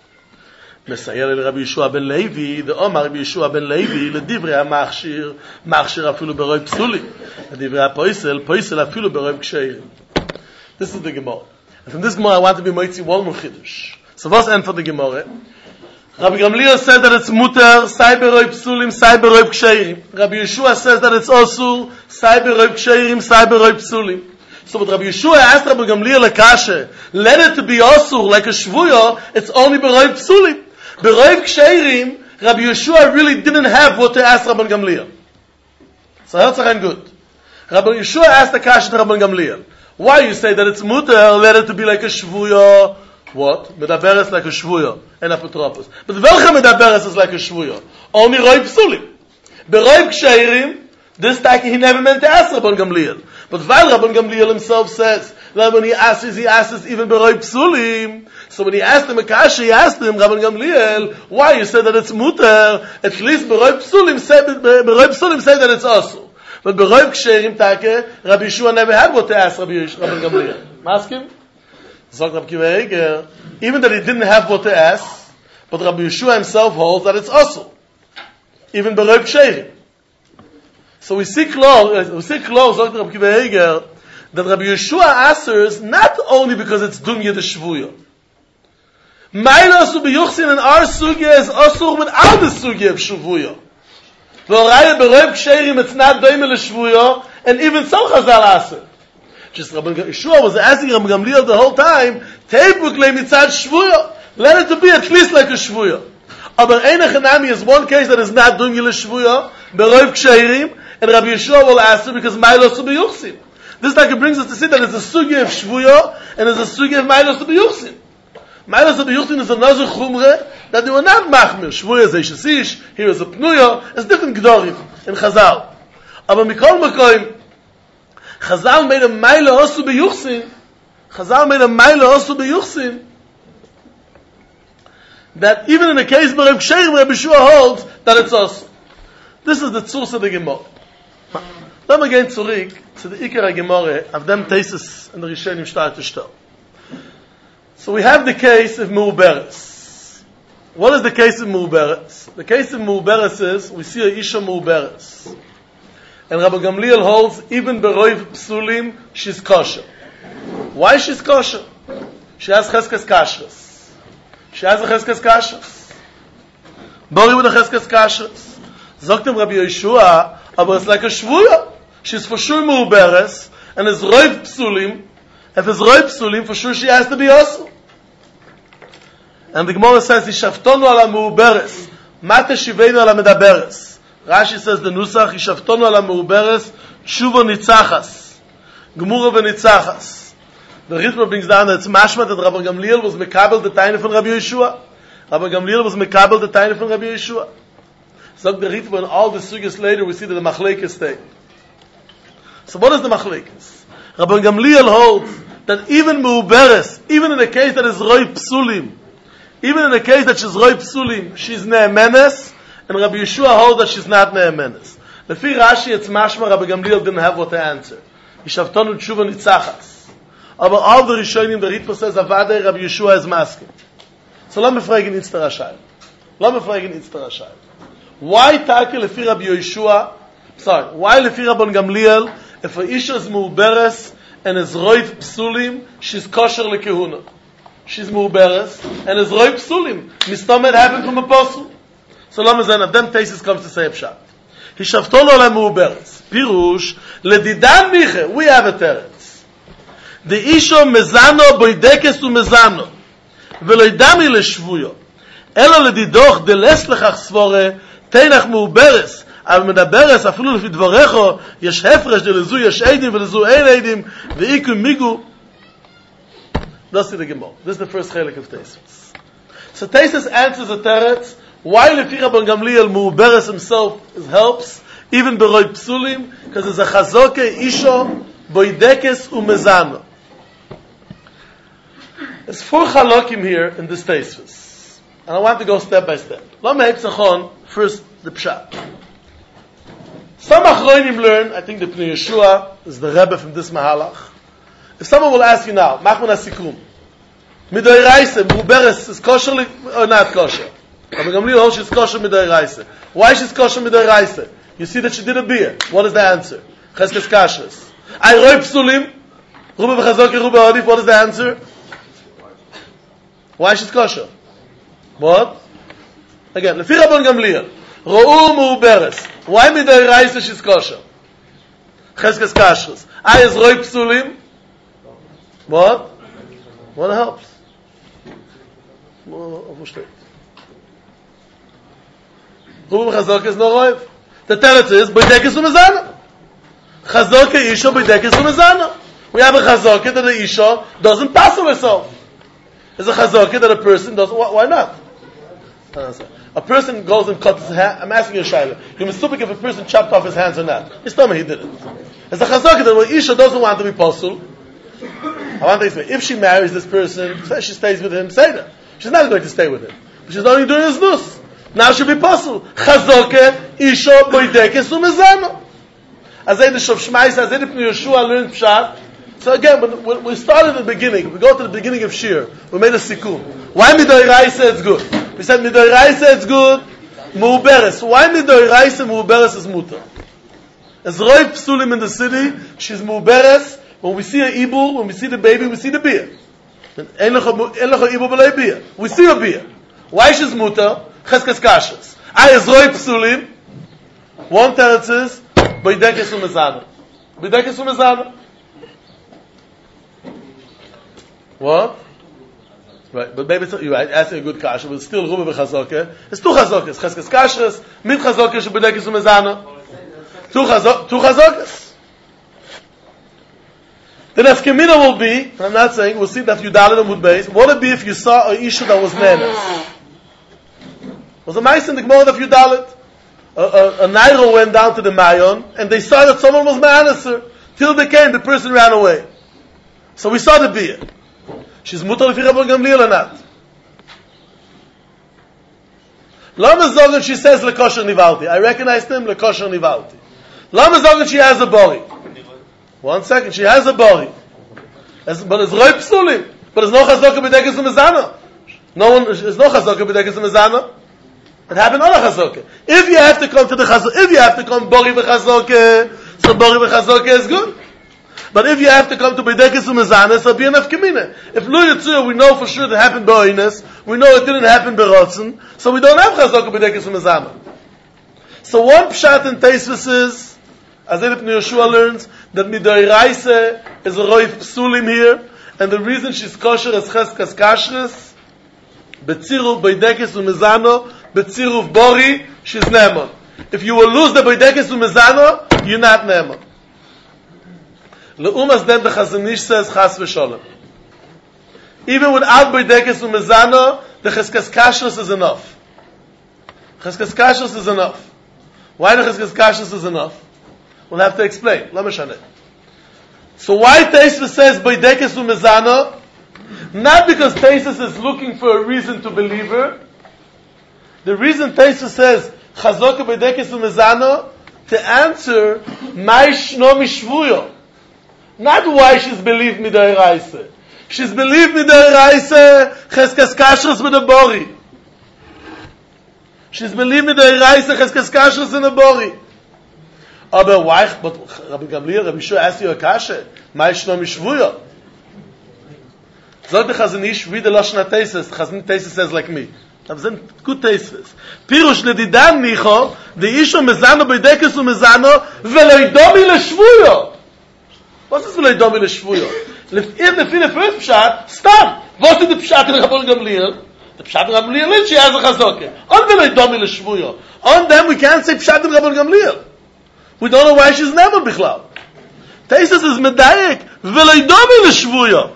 מסייע לרבי ישוע בן לוי, ואומר רבי ישוע בן לוי, לדברי המכשיר, מכשיר אפילו ברוב פסולים. לדברי הפויסל, פויסל אפילו ברוב קשיירים. This is the Gemara. And from this Gemara, I want to be moitzi one more chiddush. So what's the end for the Gemara? Rabbi Gamliel says that it's muter, sai berov psulim, sai berov ksheirim. Rabbi Yeshua says that it's osur, sai berov ksheirim, sai berov psulim. So what Rabbi Yeshua asked Rabbi Gamliel a kasha, let it to be osur, like a shvuyo, it's only berov psulim. Berov ksheirim, Rabbi Yeshua really didn't have what to ask Rabbi Gamliel. So that's good. Rabbi Yeshua asked the kasha to Rabbi Gamliel. Why you say that it's muter, let it to be like a shvuyo? What? Medaberes like a shvuyo and apotropos. But welche medaberes is like a shvuyo? Only roiv psulim. Berov ksheirim, this time he never meant to ask Rabbi Gamliel. But while Rabbi Gamliel himself says that when he asks, he asks even berov psulim. So when he asked him a kasha, he asked him, Rabbi Gamliel, why you said that it's muter? At least berov psulim say berov psulim say that it's also. But berov ksheirim take, Rabbi Yeshua never had what to ask Rabbi Gamliel. Ask him. Sagt Rabbi Kiva, even that he didn't have what to ask, but Rabbi Yeshua himself holds that it's also. Even berov ksheirim. So we see close, we see close, Sagt Rabbi Kiva, that Rabbi Yeshua answers not only because it's dumya the shvuyo. Maila asu b'yuchsin and our sugya is asur without the sugya of shvuyo. V'oraya berov ksheirim it's not doime l'shvuyo, and even so Chazal asur. Just Rabbi Yeshua was asking Rabbi Gamliel the whole time, Teibuk le mitzad shvuyo. Let it to be at least like a shvuyo. Aber eine chanami is one case that is not doing le shvuyo, berov ksheirim, and Rabbi Yeshua will answer because Maila asu b'yuchsin. This like it brings us to see that it's a sugya of shvuyo and it's a sugya of Maila asu b'yuchsin. Maila asu b'yuchsin is another chumre that they were not machmir. Shvuyo is a shesish, here is a pnuyo, it's different gdorim in Chazal. Aber mikol makoim, Chazal made a Maila asu b'yuchsin. Chazal made a Maila asu b'yuchsin. That even in the case of Berov Ksheirim, Rabbi Yeshua holds that it's asu. This is the tzurs of the Gemara. Let me get zurück to the Ikar Gemara of them thesis in the Rishonim start to stell. So we have the case of Mu'beres. What is the case of Mu'beres? The case of Mu'beres is we see a Isha Mu'beres. And Rabbi Gamliel holds, even berov psulim, she's kosher. Why she's kosher? She has cheskes kashrus. She has a cheskes kashrus. Bori with a cheskes kashrus. Zogt him Rabbi Yeshua, aber it's like a shvuya. She's for sure mu'beres, and it's roiv psulim. If it's roiv psulim, for sure she has to be also. And the Gemara says, Yishaftonu ala mu'beres, mate shiveinu ala medaberes. Rashi says the Nusach, Yishaftonu ala mu'beres, tshuva nitzachas. Gemura v'nitzachas. The Ritma brings down that it's mashma that Rabbi Gamliel was mekabel the taina from Rabbi Yeshua. Rabbi Gamliel was mekabel the taina from Rabbi Yeshua. So the Ritma and all the sugyas later, we see that the machlekes stay. So what is the machlekes? Rabbi Gamliel holds that even Mu'beres, even in a case that is Roi Psulim, even in a case that she's Roi Psulim, she's Ne'emenes, and Rabbi Yeshua holds that she's not Ne'emenes. Lefi Rashi, it's mashma, Rabbi Gamliel didn't have what to answer. Yishavtonu Tshuva Nitzachas. Aber all the Rishonim, the Ritva says, Avadei Rabbi Yeshua is masking. So let me fragen ins der Rashai. Let me fragen ins der Rashai. Why Taki lefi Rabbi Yeshua, sorry, why lefi Rabbi Gamliel, if a Isha is Mu'beres, and is Roiv Psulim, she's kosher lekehuna. She's Mu'beres, and is Roiv Psulim. Mistomet happened from a Apostle. So let me say, of them cases comes to say a pshat. Hishavtolo le Mu'beres. Pirush, ledidan miche, we have a teretz. The Isha mezano boidekes u mezano. Velo idami le shvuyo. Elo ledidoch deles lechach svore, teinach Mu'beres. אבל מדברס, אפילו לפי דבריך, יש הפרש דלזו יש עדים ולזו אין עדים, ואיקו מיגו. That's the Gemara. This is the first chelik of Teisus. So Teisus answers the teretz, why Lefi Rabban Gamliel Mu'beres himself helps, even Beroi Psulim, because there's a chazoke isho, boidekes umezano. There's four chalokim here in this Teisus. And I want to go step by step. Lama Hepzachon, first the pshat. Some Achronim learn, I think the Pnei Yeshua is the Rebbe from this Mahalach. If someone will ask you now, Machman HaSikum, Midoi Reise, Mu'beres is kosher or not kosher? Rabbi Gamliel holds she's kosher Midoi Reise. Why she's kosher Midoi Reise? You see that she did a beer. What is the answer? Cheskes Kashrus. I Roi Psulim, Ruba B'chazoki, Ruba Odif, what is the answer? Why she's kosher? What? Again, Lefi Rabban Gamliel. Ro'u Mu'beres. Why midai Reise she's kosher? Cheskes Kashrus. I is Roi Psulim. What? What helps? Ruba B'chazoki is no Roiv. The teretz is boidekes umezana. Chazoke isha boidekes umezana. We have a chazoke that the isha doesn't pass on herself. There's a chazoke that a person doesn't. Why not? A person goes and cuts his hand. I'm asking you a shayla. You must stupid if a person chopped off his hands or not. His stomach he did it. There's a chazaka that when Isha doesn't want to be pasul, I want to explain. If she marries this person, she stays with him, say that. She's not going to stay with him. She's only doing his nus. Now she'll be pasul. Chazaka, Isha, boidekes, umezano. Azay the Shov Shmais, Azay the Pnei Yeshua learned pshat. So again, when we started at the beginning, we go to the beginning of Shir, we made a sikum. Why midoi Reise it's good? We said midoi Reise it's good, Mu'beres. Why midoi Reise Mu'beres is mutar? As Roi Psulim in the city, she's Mu'beres. When we see a ibul, when we see the baby, we see the beer. Ein lecha ibul b'lei beer. We see a beer. Why she's mutar? Cheskes Kashrus. I is Roi Psulim. One teretz is boidekes umezana. Boidekes umezana. What? Right, but maybe it's, you're right, asking a good kasha, but it's still Ruba B'chazoke. It's two chazokes. Cheskes Kashrus, mit chazoke, shebedekes umezana. Two chazokes. Two chazokes. The nafkemina will be, and I'm not saying, we'll see that you daled on Mudbeis, what would it be if you saw an issue that was nenes? Was a mice in the Gemara of Yudalit. A, a, a Nairo went down to the Mayon, and they saw that someone was ma'anaser. Till they came, the person ran away. So we saw the beer. She's mutar lefi Rabban Gamliel or not? Lama zogen she says lekosher nivalti. I recognize them lekosher nivalti. Lama zogen she has a bori. One second, she has a bori. As, but it's Roi Psulim. But it's no chazoka b'dekes umezana. No one, there's no chazoka b'dekes umezana. It happened on a chazoka. If you have to come to the chazoka, if you have to come bori v'chazoka, so bori v'chazoka is good. But if you have to come to B'dekes Umezana, it'll be enough Kamina. If Lu Yitzur, we know for sure that happened B'oines, we know it didn't happen B'rotzen, so we don't have Chazok B'dekes Umezana. So one Pshat in Teisvis is, as Ibn Yeshua learns, that Midoi Reise is a Roif Psulim here, and the reason she's kosher is Cheskes Kashrus, B'tziruv B'dekes Umezana, B'tziruv Bori, she's Ne'emon. If you will lose the B'dekes Umezana, you're not Ne'emon. Leumas then the Chazon Ish says Chas v'Sholem. Even without B'dekes Umezana, the Cheskes Kashrus is enough. Cheskes Kashrus is enough. Why the Cheskes Kashrus is enough? We'll have to explain. Let me show you. So why Tosfos says Boidekes u'mezano? Not because Tosfos is looking for a reason to believe her. The reason Tosfos says Chazoka Boidekes u'mezano to answer Mai shno mishvuyo. Not why she's believed midoraisa. She's believed midoraisa cheskes kashrus with the bori. She's believed midoraisa cheskes kashrus in the bori. Aber why? But Rabbi Gamliel, Rabbi Shua asked you a kasha. Mai shno mishvuyo. Zog the Chazon Ish, read the Lashon HaTosfos. Chazon Tosfos says like me. Das sind gut Tosfos. Pirush ledidan nicho, the isho mezano Boidekes u'mezano, velo idomi leshvuyo. What is velo idomi leshvuyo? If the first pshat, stop. What is the pshat in Rabbi Gamliel? The pshat in Rabbi Gamliel is she has a chazoke. On velo idomi leshvuyo. On them we can't say pshat in Rabbi Gamliel. We don't know why she's never bichlal. Tosfos is medayek, velo idomi leshvuyo.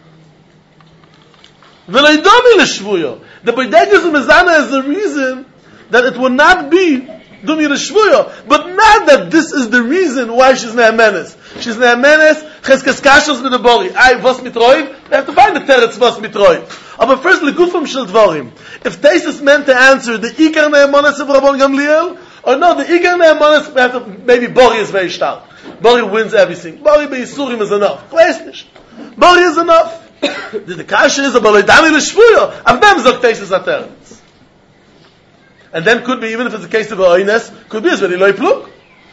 Velo idomi leshvuyo. The Boidekes u'mezano is the reason that it will not be Dumi L'Shvuyo, but not that this is the reason why she's Ne'emenes. She's Ne'emenes, Cheskes Kashrus with the Bori. I, was mitroiv? They have to find the teretz was mitroiv. But first, Legufim Shel Dvorim. If Tosfos meant to answer the Ikar Ne'emenes of Rabban Gamliel, or no, the Ikar Ne'emenes, we have to, maybe Bori is very stark. Bori wins everything. Bori Be'Yisurim is enough. Bori is enough. The kasha is about Loidami L'Shvuyo. Of them, Zok Tosfos Ateretz. And then could be, even if it's a case of Oines, could be as very loy plug.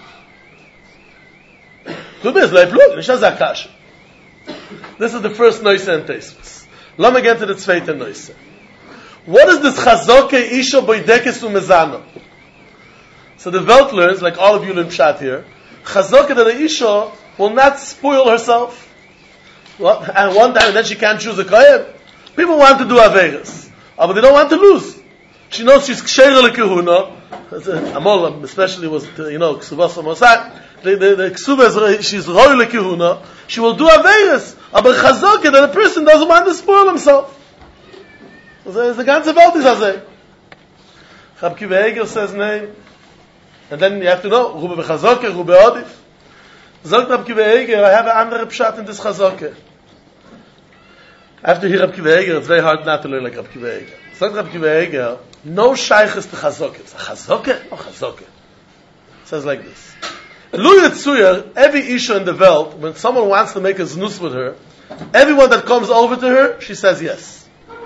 Could be as loy plug. Nishaz HaKasha. This is the first Noise and Tosfos. Let me get to the zweite Noise. What is this Chazoke Isha Boidekes u'mezano? So the Welt learns, like all of you learn Pshat here, Chazoke that the Isha will not spoil herself. Well, and one time, and then she can't choose a kohen. People want to do Averis, but they don't want to lose. She knows she's ksheira lekehuna. Amol, especially was, you know, ksuvas amosai. The the the ksuva is she's roy lekehuna. She will do Averis, but chazok that a person doesn't want to spoil himself. So the ganze Welt is azay. Rab Kiva Eger says name, and then you have to know Rube bechazok, Rube odif. Sagt Rab Kiva Eger, I have an andere pshat in this chazok. After hear Rab Kiva Eger, it's very hard not to learn like Rab Kiva Eger. Sagt Rab Kiva Eger, no shaykh is to chazok. It's a chazok? No chazok. It says like this. Lu Yitzuyer, every issue in the world, when someone wants to make a znus with her, everyone that comes over to her, she says yes.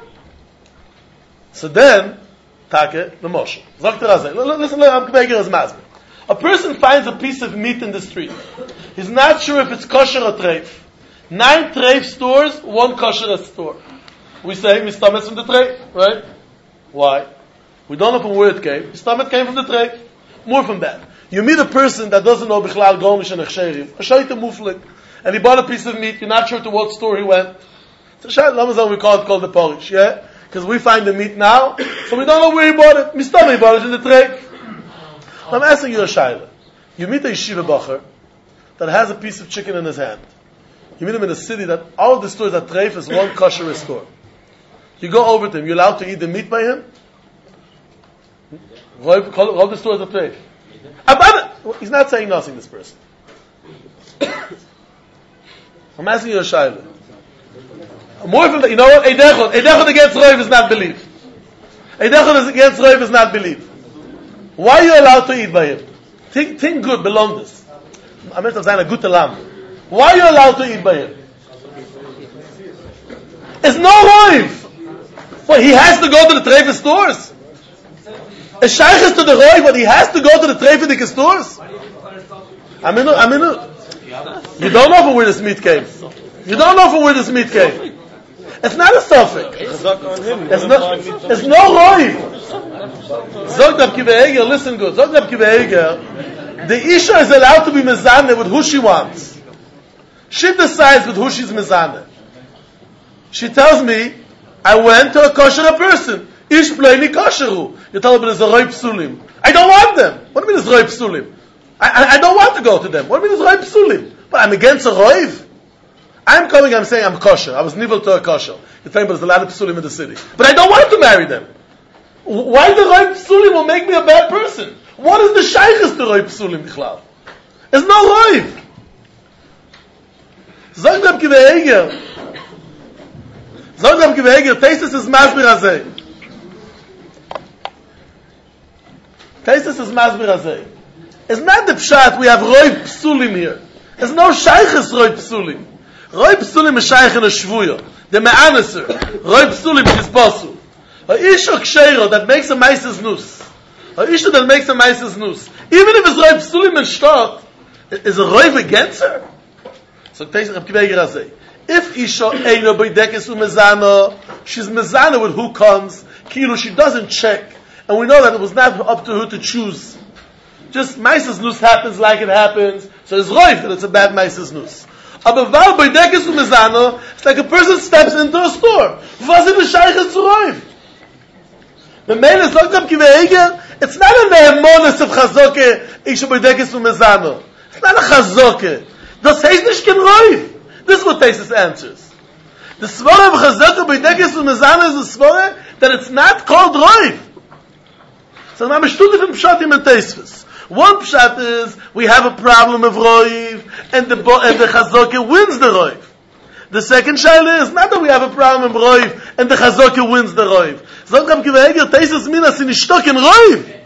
So then, Take, the Moshe. Sagt er azay. Listen, Rab Kiva Eger is mazme. A person finds a piece of meat in the street. He's not sure if it's kosher or treif. Nine treif stores, one kosher store. We say, Mistamet from the treif, right? Why? We don't know from where it came. Mistamet came from the treif. More from that. You meet a person that doesn't know Bichlal Gomish and Echsherim, a Shaita Muflik, and he bought a piece of meat, you're not sure to what store he went. So Shaita Lamazan, we call it called the Porish, yeah? Because we find the meat now, so we don't know where he bought it. Mistamet, he bought it in the treif. I'm asking you a shayla. You meet a yeshiva bacher that has a piece of chicken in his hand. You meet him in a city that all the stores that treif is one kosher store. You go over to him. You're allowed to eat the meat by him? All the stores are treif. He's not saying nothing, this person. I'm asking you a shayla. More from that, you know what? Eidechot. Eidechot against Roiv is not belief. Eidechot against Roiv is not belief. Why are you allowed to eat by him? Think, think good, belong this. I meant to say a good lamb. Why are you allowed to eat by him? It's no roiv. But he has to go to the treif stores. A shaykh is to the roiv, but he has to go to the treif stores. I mean, I mean, you don't know from where this meat came. You don't know from where this meat came. It's not a suffix. It's no, it's no roiv. Zog Rab Kiva Eger, listen good. Zog Rab Kiva Eger, the Isha is allowed to be mezaneh with who she wants. She decides with who she's mezaneh. She tells me, I went to a kosher person. Ish pleini kosheru. You tell me there's a roi psulim. I don't want them. What do you mean there's roi psulim? I, I, I don't want to go to them. What do you mean there's roi psulim? But I'm against a roiv. I'm coming, I'm saying I'm kosher. I was nivel to a kosher. You're telling me there's a lot of psulim in the city. But I don't want to marry them. Why the Roi Psulim will make me a bad person? What is the shaykhis to Roi Psulim bichlal? There's no Roi. Sag dem Kiveger. Sag dem Kiveger, Taisus is Masbir Azay. Taisus is Masbir Azay. It's not the pshat, we have Roy Psulim here. There's no Shaykhis Roy Psulim. Roy Psulim is Shaykh in a Shvuya. The Me'aneser. Roy Psulim is Basu. A Isha Ksheiro that makes a Maises Nus. A Isha that makes a Maises Nus. Even if it's Roy Psulim and Shtot, is a Roy against her? So Taisus Reb Kiveger Azay. If Isha Eino Beidekes Umezano, she's Mezano with who comes, Kilu, she doesn't check. And we know that it was not up to her to choose. Just Maises Nus happens like it happens. So it's Roiv that it's a bad Maises Nus. Aber Val Beidekes Umezano, it's like a person steps into a store. Was in the Shaykh is Roiv? The man is not Reb Kiveger. It's not a Nehemonis of Chazoke, Isha Beidekes Umezano. It's not a Chazoke. Das heißt nicht kein Roiv. This is what Taisus answers. The Svara of Chazoke Beidekes Umezano is a Svara that it's not called Roiv. So now I'm studying from Pshatim and Taisus. One Pshat is, we have a problem of Roiv, and the, and the Chazoke wins the Roiv. The second Shaila is not that we have a problem of Roiv, and the Chazoke wins the Roiv. So Reb Kiveger, Taisus minas in Ishtok in Roiv.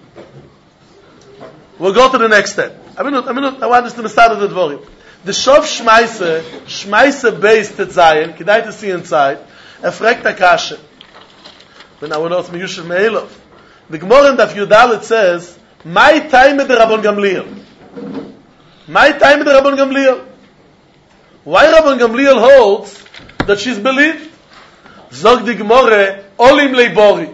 We'll go to the next step. I mean, I mean, I want this to the start of the Dvorim. The Shov Shmeise, Shmeise based Tetzayin, Kidai to see inside, er fragt Akashe. When I will know it's Meyushav Me'elov. The Gemara in Daf Yudalet says, My time with the Rabban Gamliel. My time with the Rabban Gamliel. Why Rabban Gamliel holds that she's believed? Zog the Gemara, Olim lei Bori.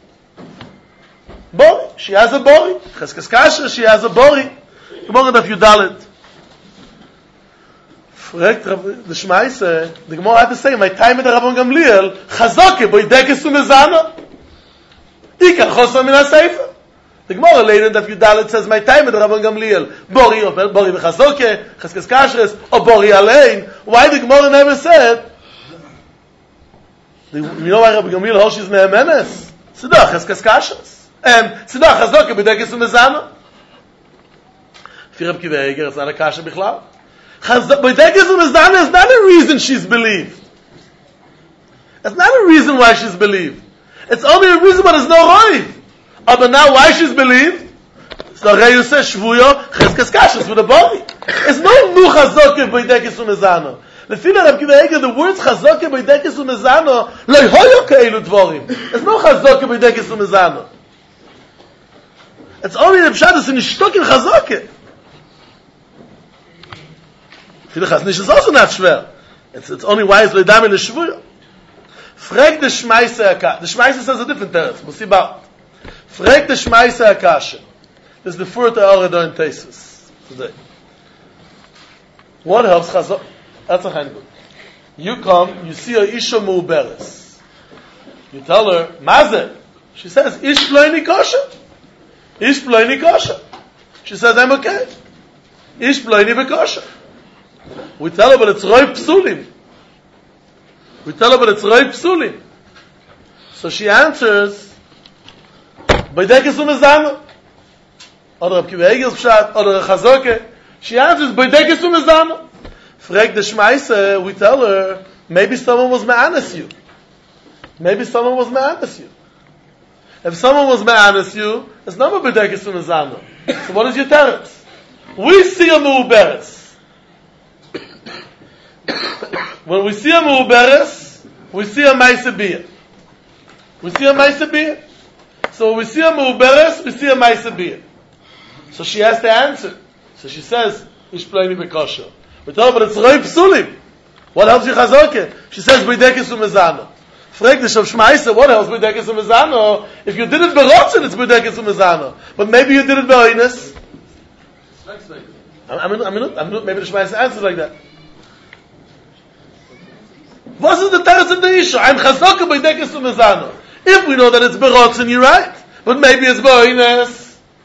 Bori, she has a Bori. Cheskes Kasher, she has a Bori. Gemara in Daf Yudalet. Fragt the Shmeise, the Gemara had to say, my time with the Rabban Gamliel, Chazoke, Boidekes Umezano. Ikar Chosa Min HaSeifer. The Gemara later in Daf Yudalet says, my time with the Rabban Gamliel, Bori, or Bori B'Chazoke, Cheskes Kasheres, or Bori Alein. Why the Gemara never said? You know why Rabban Gamliel holds she's Nehemenes? Tzedach Cheskes Kasheres. And Tzedach Chazoke, Boidekes Umezano. For Reb Kiveger, it's not a Kasha Bichlal. Boidekes Umezano is not a reason she's believed. It's not a reason why she's believed. It's only a reason why there's no Roiv. Oh, but now why she's believed? So Reyu says Shvuyo Cheskes Kasheres with a body. It's no Nu Chazoke Boidekes Umezano. The feel of Reb Kiveger, the words Chazoke Boidekes Umezano lo hoyo ke'elu dvorim. There's no Chazoke Boidekes Umezano. It's only the Pshat in Ishtok in Chazoke. Feel Chaznish is also not schwer. It's it's only why it's Leidam in the Shvuyo. Frag the Shmeise Akashe. The Shmeise says a different teretz. We'll see about. Frag the Shmeise Akashe. This is the fourth Aradon Taisus today. What helps Chazok? That's a hand good. You come, you see a Isha Mu'beres. You tell her, Mazel. She says, Ish Ploini Kosher. Ish Ploini Kosher. She says, I'm okay. Ish Ploini Bekosher. We tell her, but it's Roy Psulim. We tell her, but it's Roy Psulim. So she answers, Boidekes Umezano. Or Reb Kiveger's Pshat, or Chazoke. She answers, Boidekes Umezano. Frag the Shmeise, we tell her, maybe someone was Me'anes you. Maybe someone was Me'anes you. If someone was Me'anes you, it's not a Boidekes Umezano. So what is your teretz? We see a Mu'beres. When we see a Mu'beres, we see a Maisebiyah. We see a Maisebiyah. So when we see a Mu'beres, we see a Maisebiyah. So she has to answer. So she says, Ish Ploini Bekosher. We tell her, but it's Roy Psulim. What helps you Chazoke? She says, Boidekes Umezano. Frag the Shov Shmeise, what helps Boidekes Umezano? If you did it Berotzen, it's Boidekes Umezano. But maybe you did it Be'oines. I mean, I mean, I mean, maybe the Shmeise answers like that. What is the teretz in the issue? I'm Chazoke Boidekes Umezano. If we know that it's Berotzen, you're right. But maybe it's Be'oines.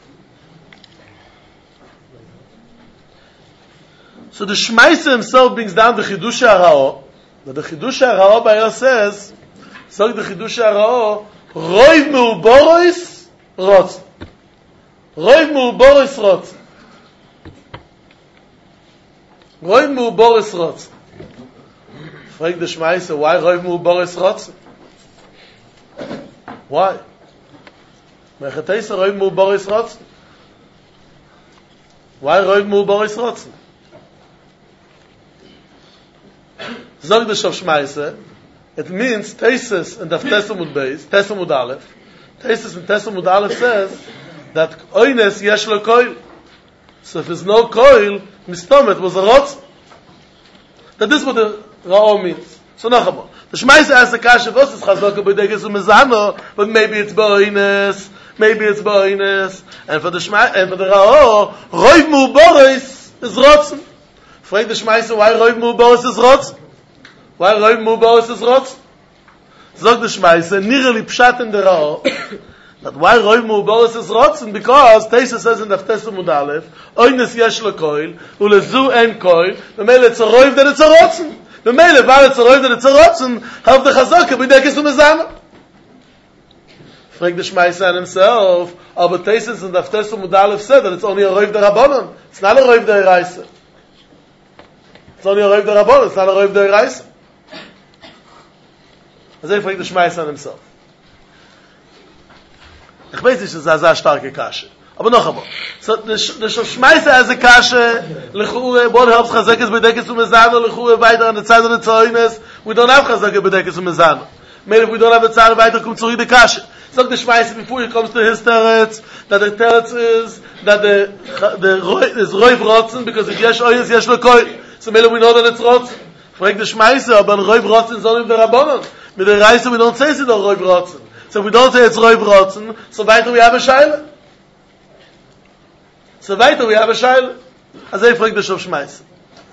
So the Shmeise himself brings down the Chidush HaRao. That the Chidush HaRao by us says, so the Chidush HaRao, Roiv Me'uborois Rotz. Roiv Me'uborois Rotz. Roiv Me'uborois Rotz. Frag the Schmeise, why Roiv Mubaris Rotzen? Why? Mechatesa Roiv Mubaris Rotzen. Why Roiv Mubaris Rotzen? Zog the Shav Schmeise, it means Tesis and Daf Tesamud Beis, Tesamud Aleph. Tesis and Tesamud Aleph says that Oynes Yesh Lo Koil. So if there's no Koil, Mistomet was a Rotz. That this is what the Ra'o means. So nachabah. The Shmeise asks the Kasha, what is Chazaka B'Degis U'Mezano? But maybe it's Ba'oines, maybe it's Ba'oines. And for the Shmeise, and for the Ra'o, Roiv Mu'Boris is Rotzen. Frag the Shmeise, why Roiv Mu'Boris is Rotzen? Why Roiv Mu'Boris is Rotzen? Zog the Shmeise, nireli pshat in the Ra'o, that why Roiv Mu'Boris is Rotzen? Because Teisa says in the Tesamud Aleph, Oynes Yesh Lo Koil, Ulezu En Koil, the Mele it's a Roiv, then it's a Rotzen. The Mele, while it's a Roiv, then it's a Rotzen, have the Chazaka, B'Degis U'Mezano. Frag the Shmeise on himself, aber Teisa in the Tesamud Aleph said that it's only a Roiv der Rabbanon. It's not a Roiv der Reise. It's only a Roiv der Rabbanon, it's not a Roiv der Reise. Also ich frage the Shmeise on himself. Ich weiß nicht, dass er sehr starke Kasche. Aber noch einmal. So, the Shmeise has a Kasche, Lechure, what helps Chazekes B'Degis U'Mezano, Lechure, weiter an der Zeit of the Zoynes, we don't have Chazekes B'Degis U'Mezano. Maybe if we don't have a Zeit, weiter kommt zurück the Kasche. So the Shmeise, before he comes to his teretz, that the teretz is, that the, the, is Roiv Rotzen, because if Yesh Oyes, Yesh Lo Koil. So maybe we know that it's Rotzen. Frag the Shmeise, but Roiv Rotzen is only the Rabbanon. With the Reise, we don't say it's not Roiv Rotzen. So we don't say it's Roiv Rotzen, so weiter we have a Shaila. So weiter we have a Shaila. As I frag the Shav Shmeise.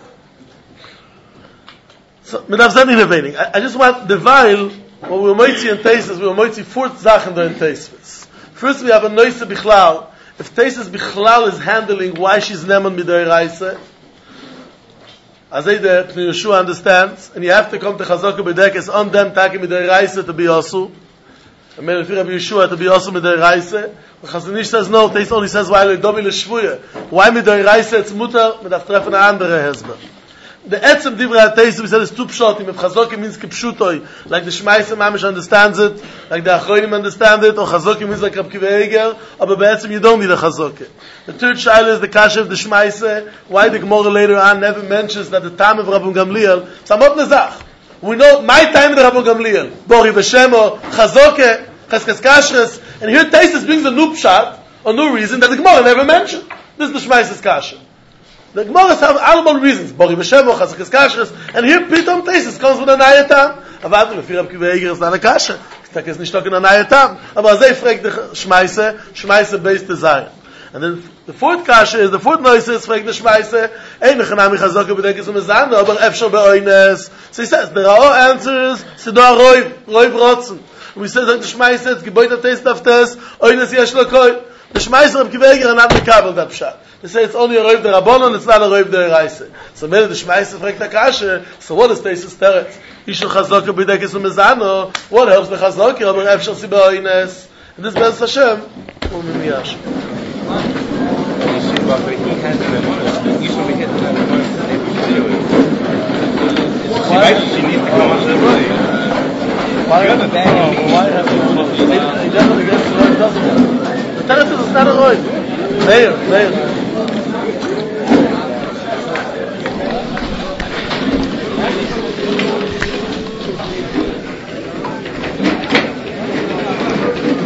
So, mit Avzani Nevening. I just want the Weil, when we might see in Tesis, we might see four Sachen there in Tesis. First we have a Noise Bichlal. If Tesis Bichlal is handling why she's Neman Midei Reise, as I the Yeshua understands, and you have to come to Chazaka B'Degis on them taking Midei Reise to be Yosu. And maybe if you have Yeshua to be Yosu Midei Reise, the Chazanish says no, Tesis only says why Dobi L'Shvuya. Why Midei Reise it's Mutter, mit Aftreffen a andere Hezber. The etzem divra teis we said is two pshatim. If chazokim means kipshutoi, like the Shmeise Mamish understands it, like the Achronim understand it, or chazokim means like Rab Kiva Eiger, but be'etzem you don't need a chazokim. The third shaila is the kasha of the Shmeise. Why the Gemara later on never mentions that the time of Rabbi Gamliel, Samot Nezach. We know my time of Rabbi Gamliel, Bori B'Shemo, Chazoke, Cheskes Kashrus, and here Teisus brings a new pshat, or new reason that the Gemara never mentioned. This is the Shmeise's kasha. The Gemara have all reasons. Bori B'Shemo, Chazakes Kashrus, and here Pitom Tesis comes with a Nayatam. Aber if Rab Kiva Eiger is not a kasha, it's not nicht talking a Nayatam. Aber as they frag the Shmeise, Shmeise based desire. And then the fourth kasha is, the fourth noise is frag the Shmeise, Ein Mechanami Chazaka B'Degis U'Mezano, aber Efshar Be'oines. So he says, the Ra'o answers, Sido Roiv, Roiv Rotzen. We say that the Shmeise says, Geboita Teis Taftes, Oines Yesh Lo Koil. The Shmeise Rab Kiva Eiger are not mekabel that pshat. They say it's only a Roiv der Rabbanon, it's not a Roiv der Reise. So maybe the Shmeise fragt the kasha, so what is Teisus Teretz? Ishel Chazaka B'Degis U'Mezano, what helps the Chazaka? Aber Efshar Si Be'oines. And this Bez Hashem, U'Mimiyash. But he has an emotion. Usually he has an emotion that every video is. She might, she needs to come on to the body. Why have a bag? Why have a He definitely gets the Roiv doesn't. The Teretz is not a Roiv. Meir, Meir.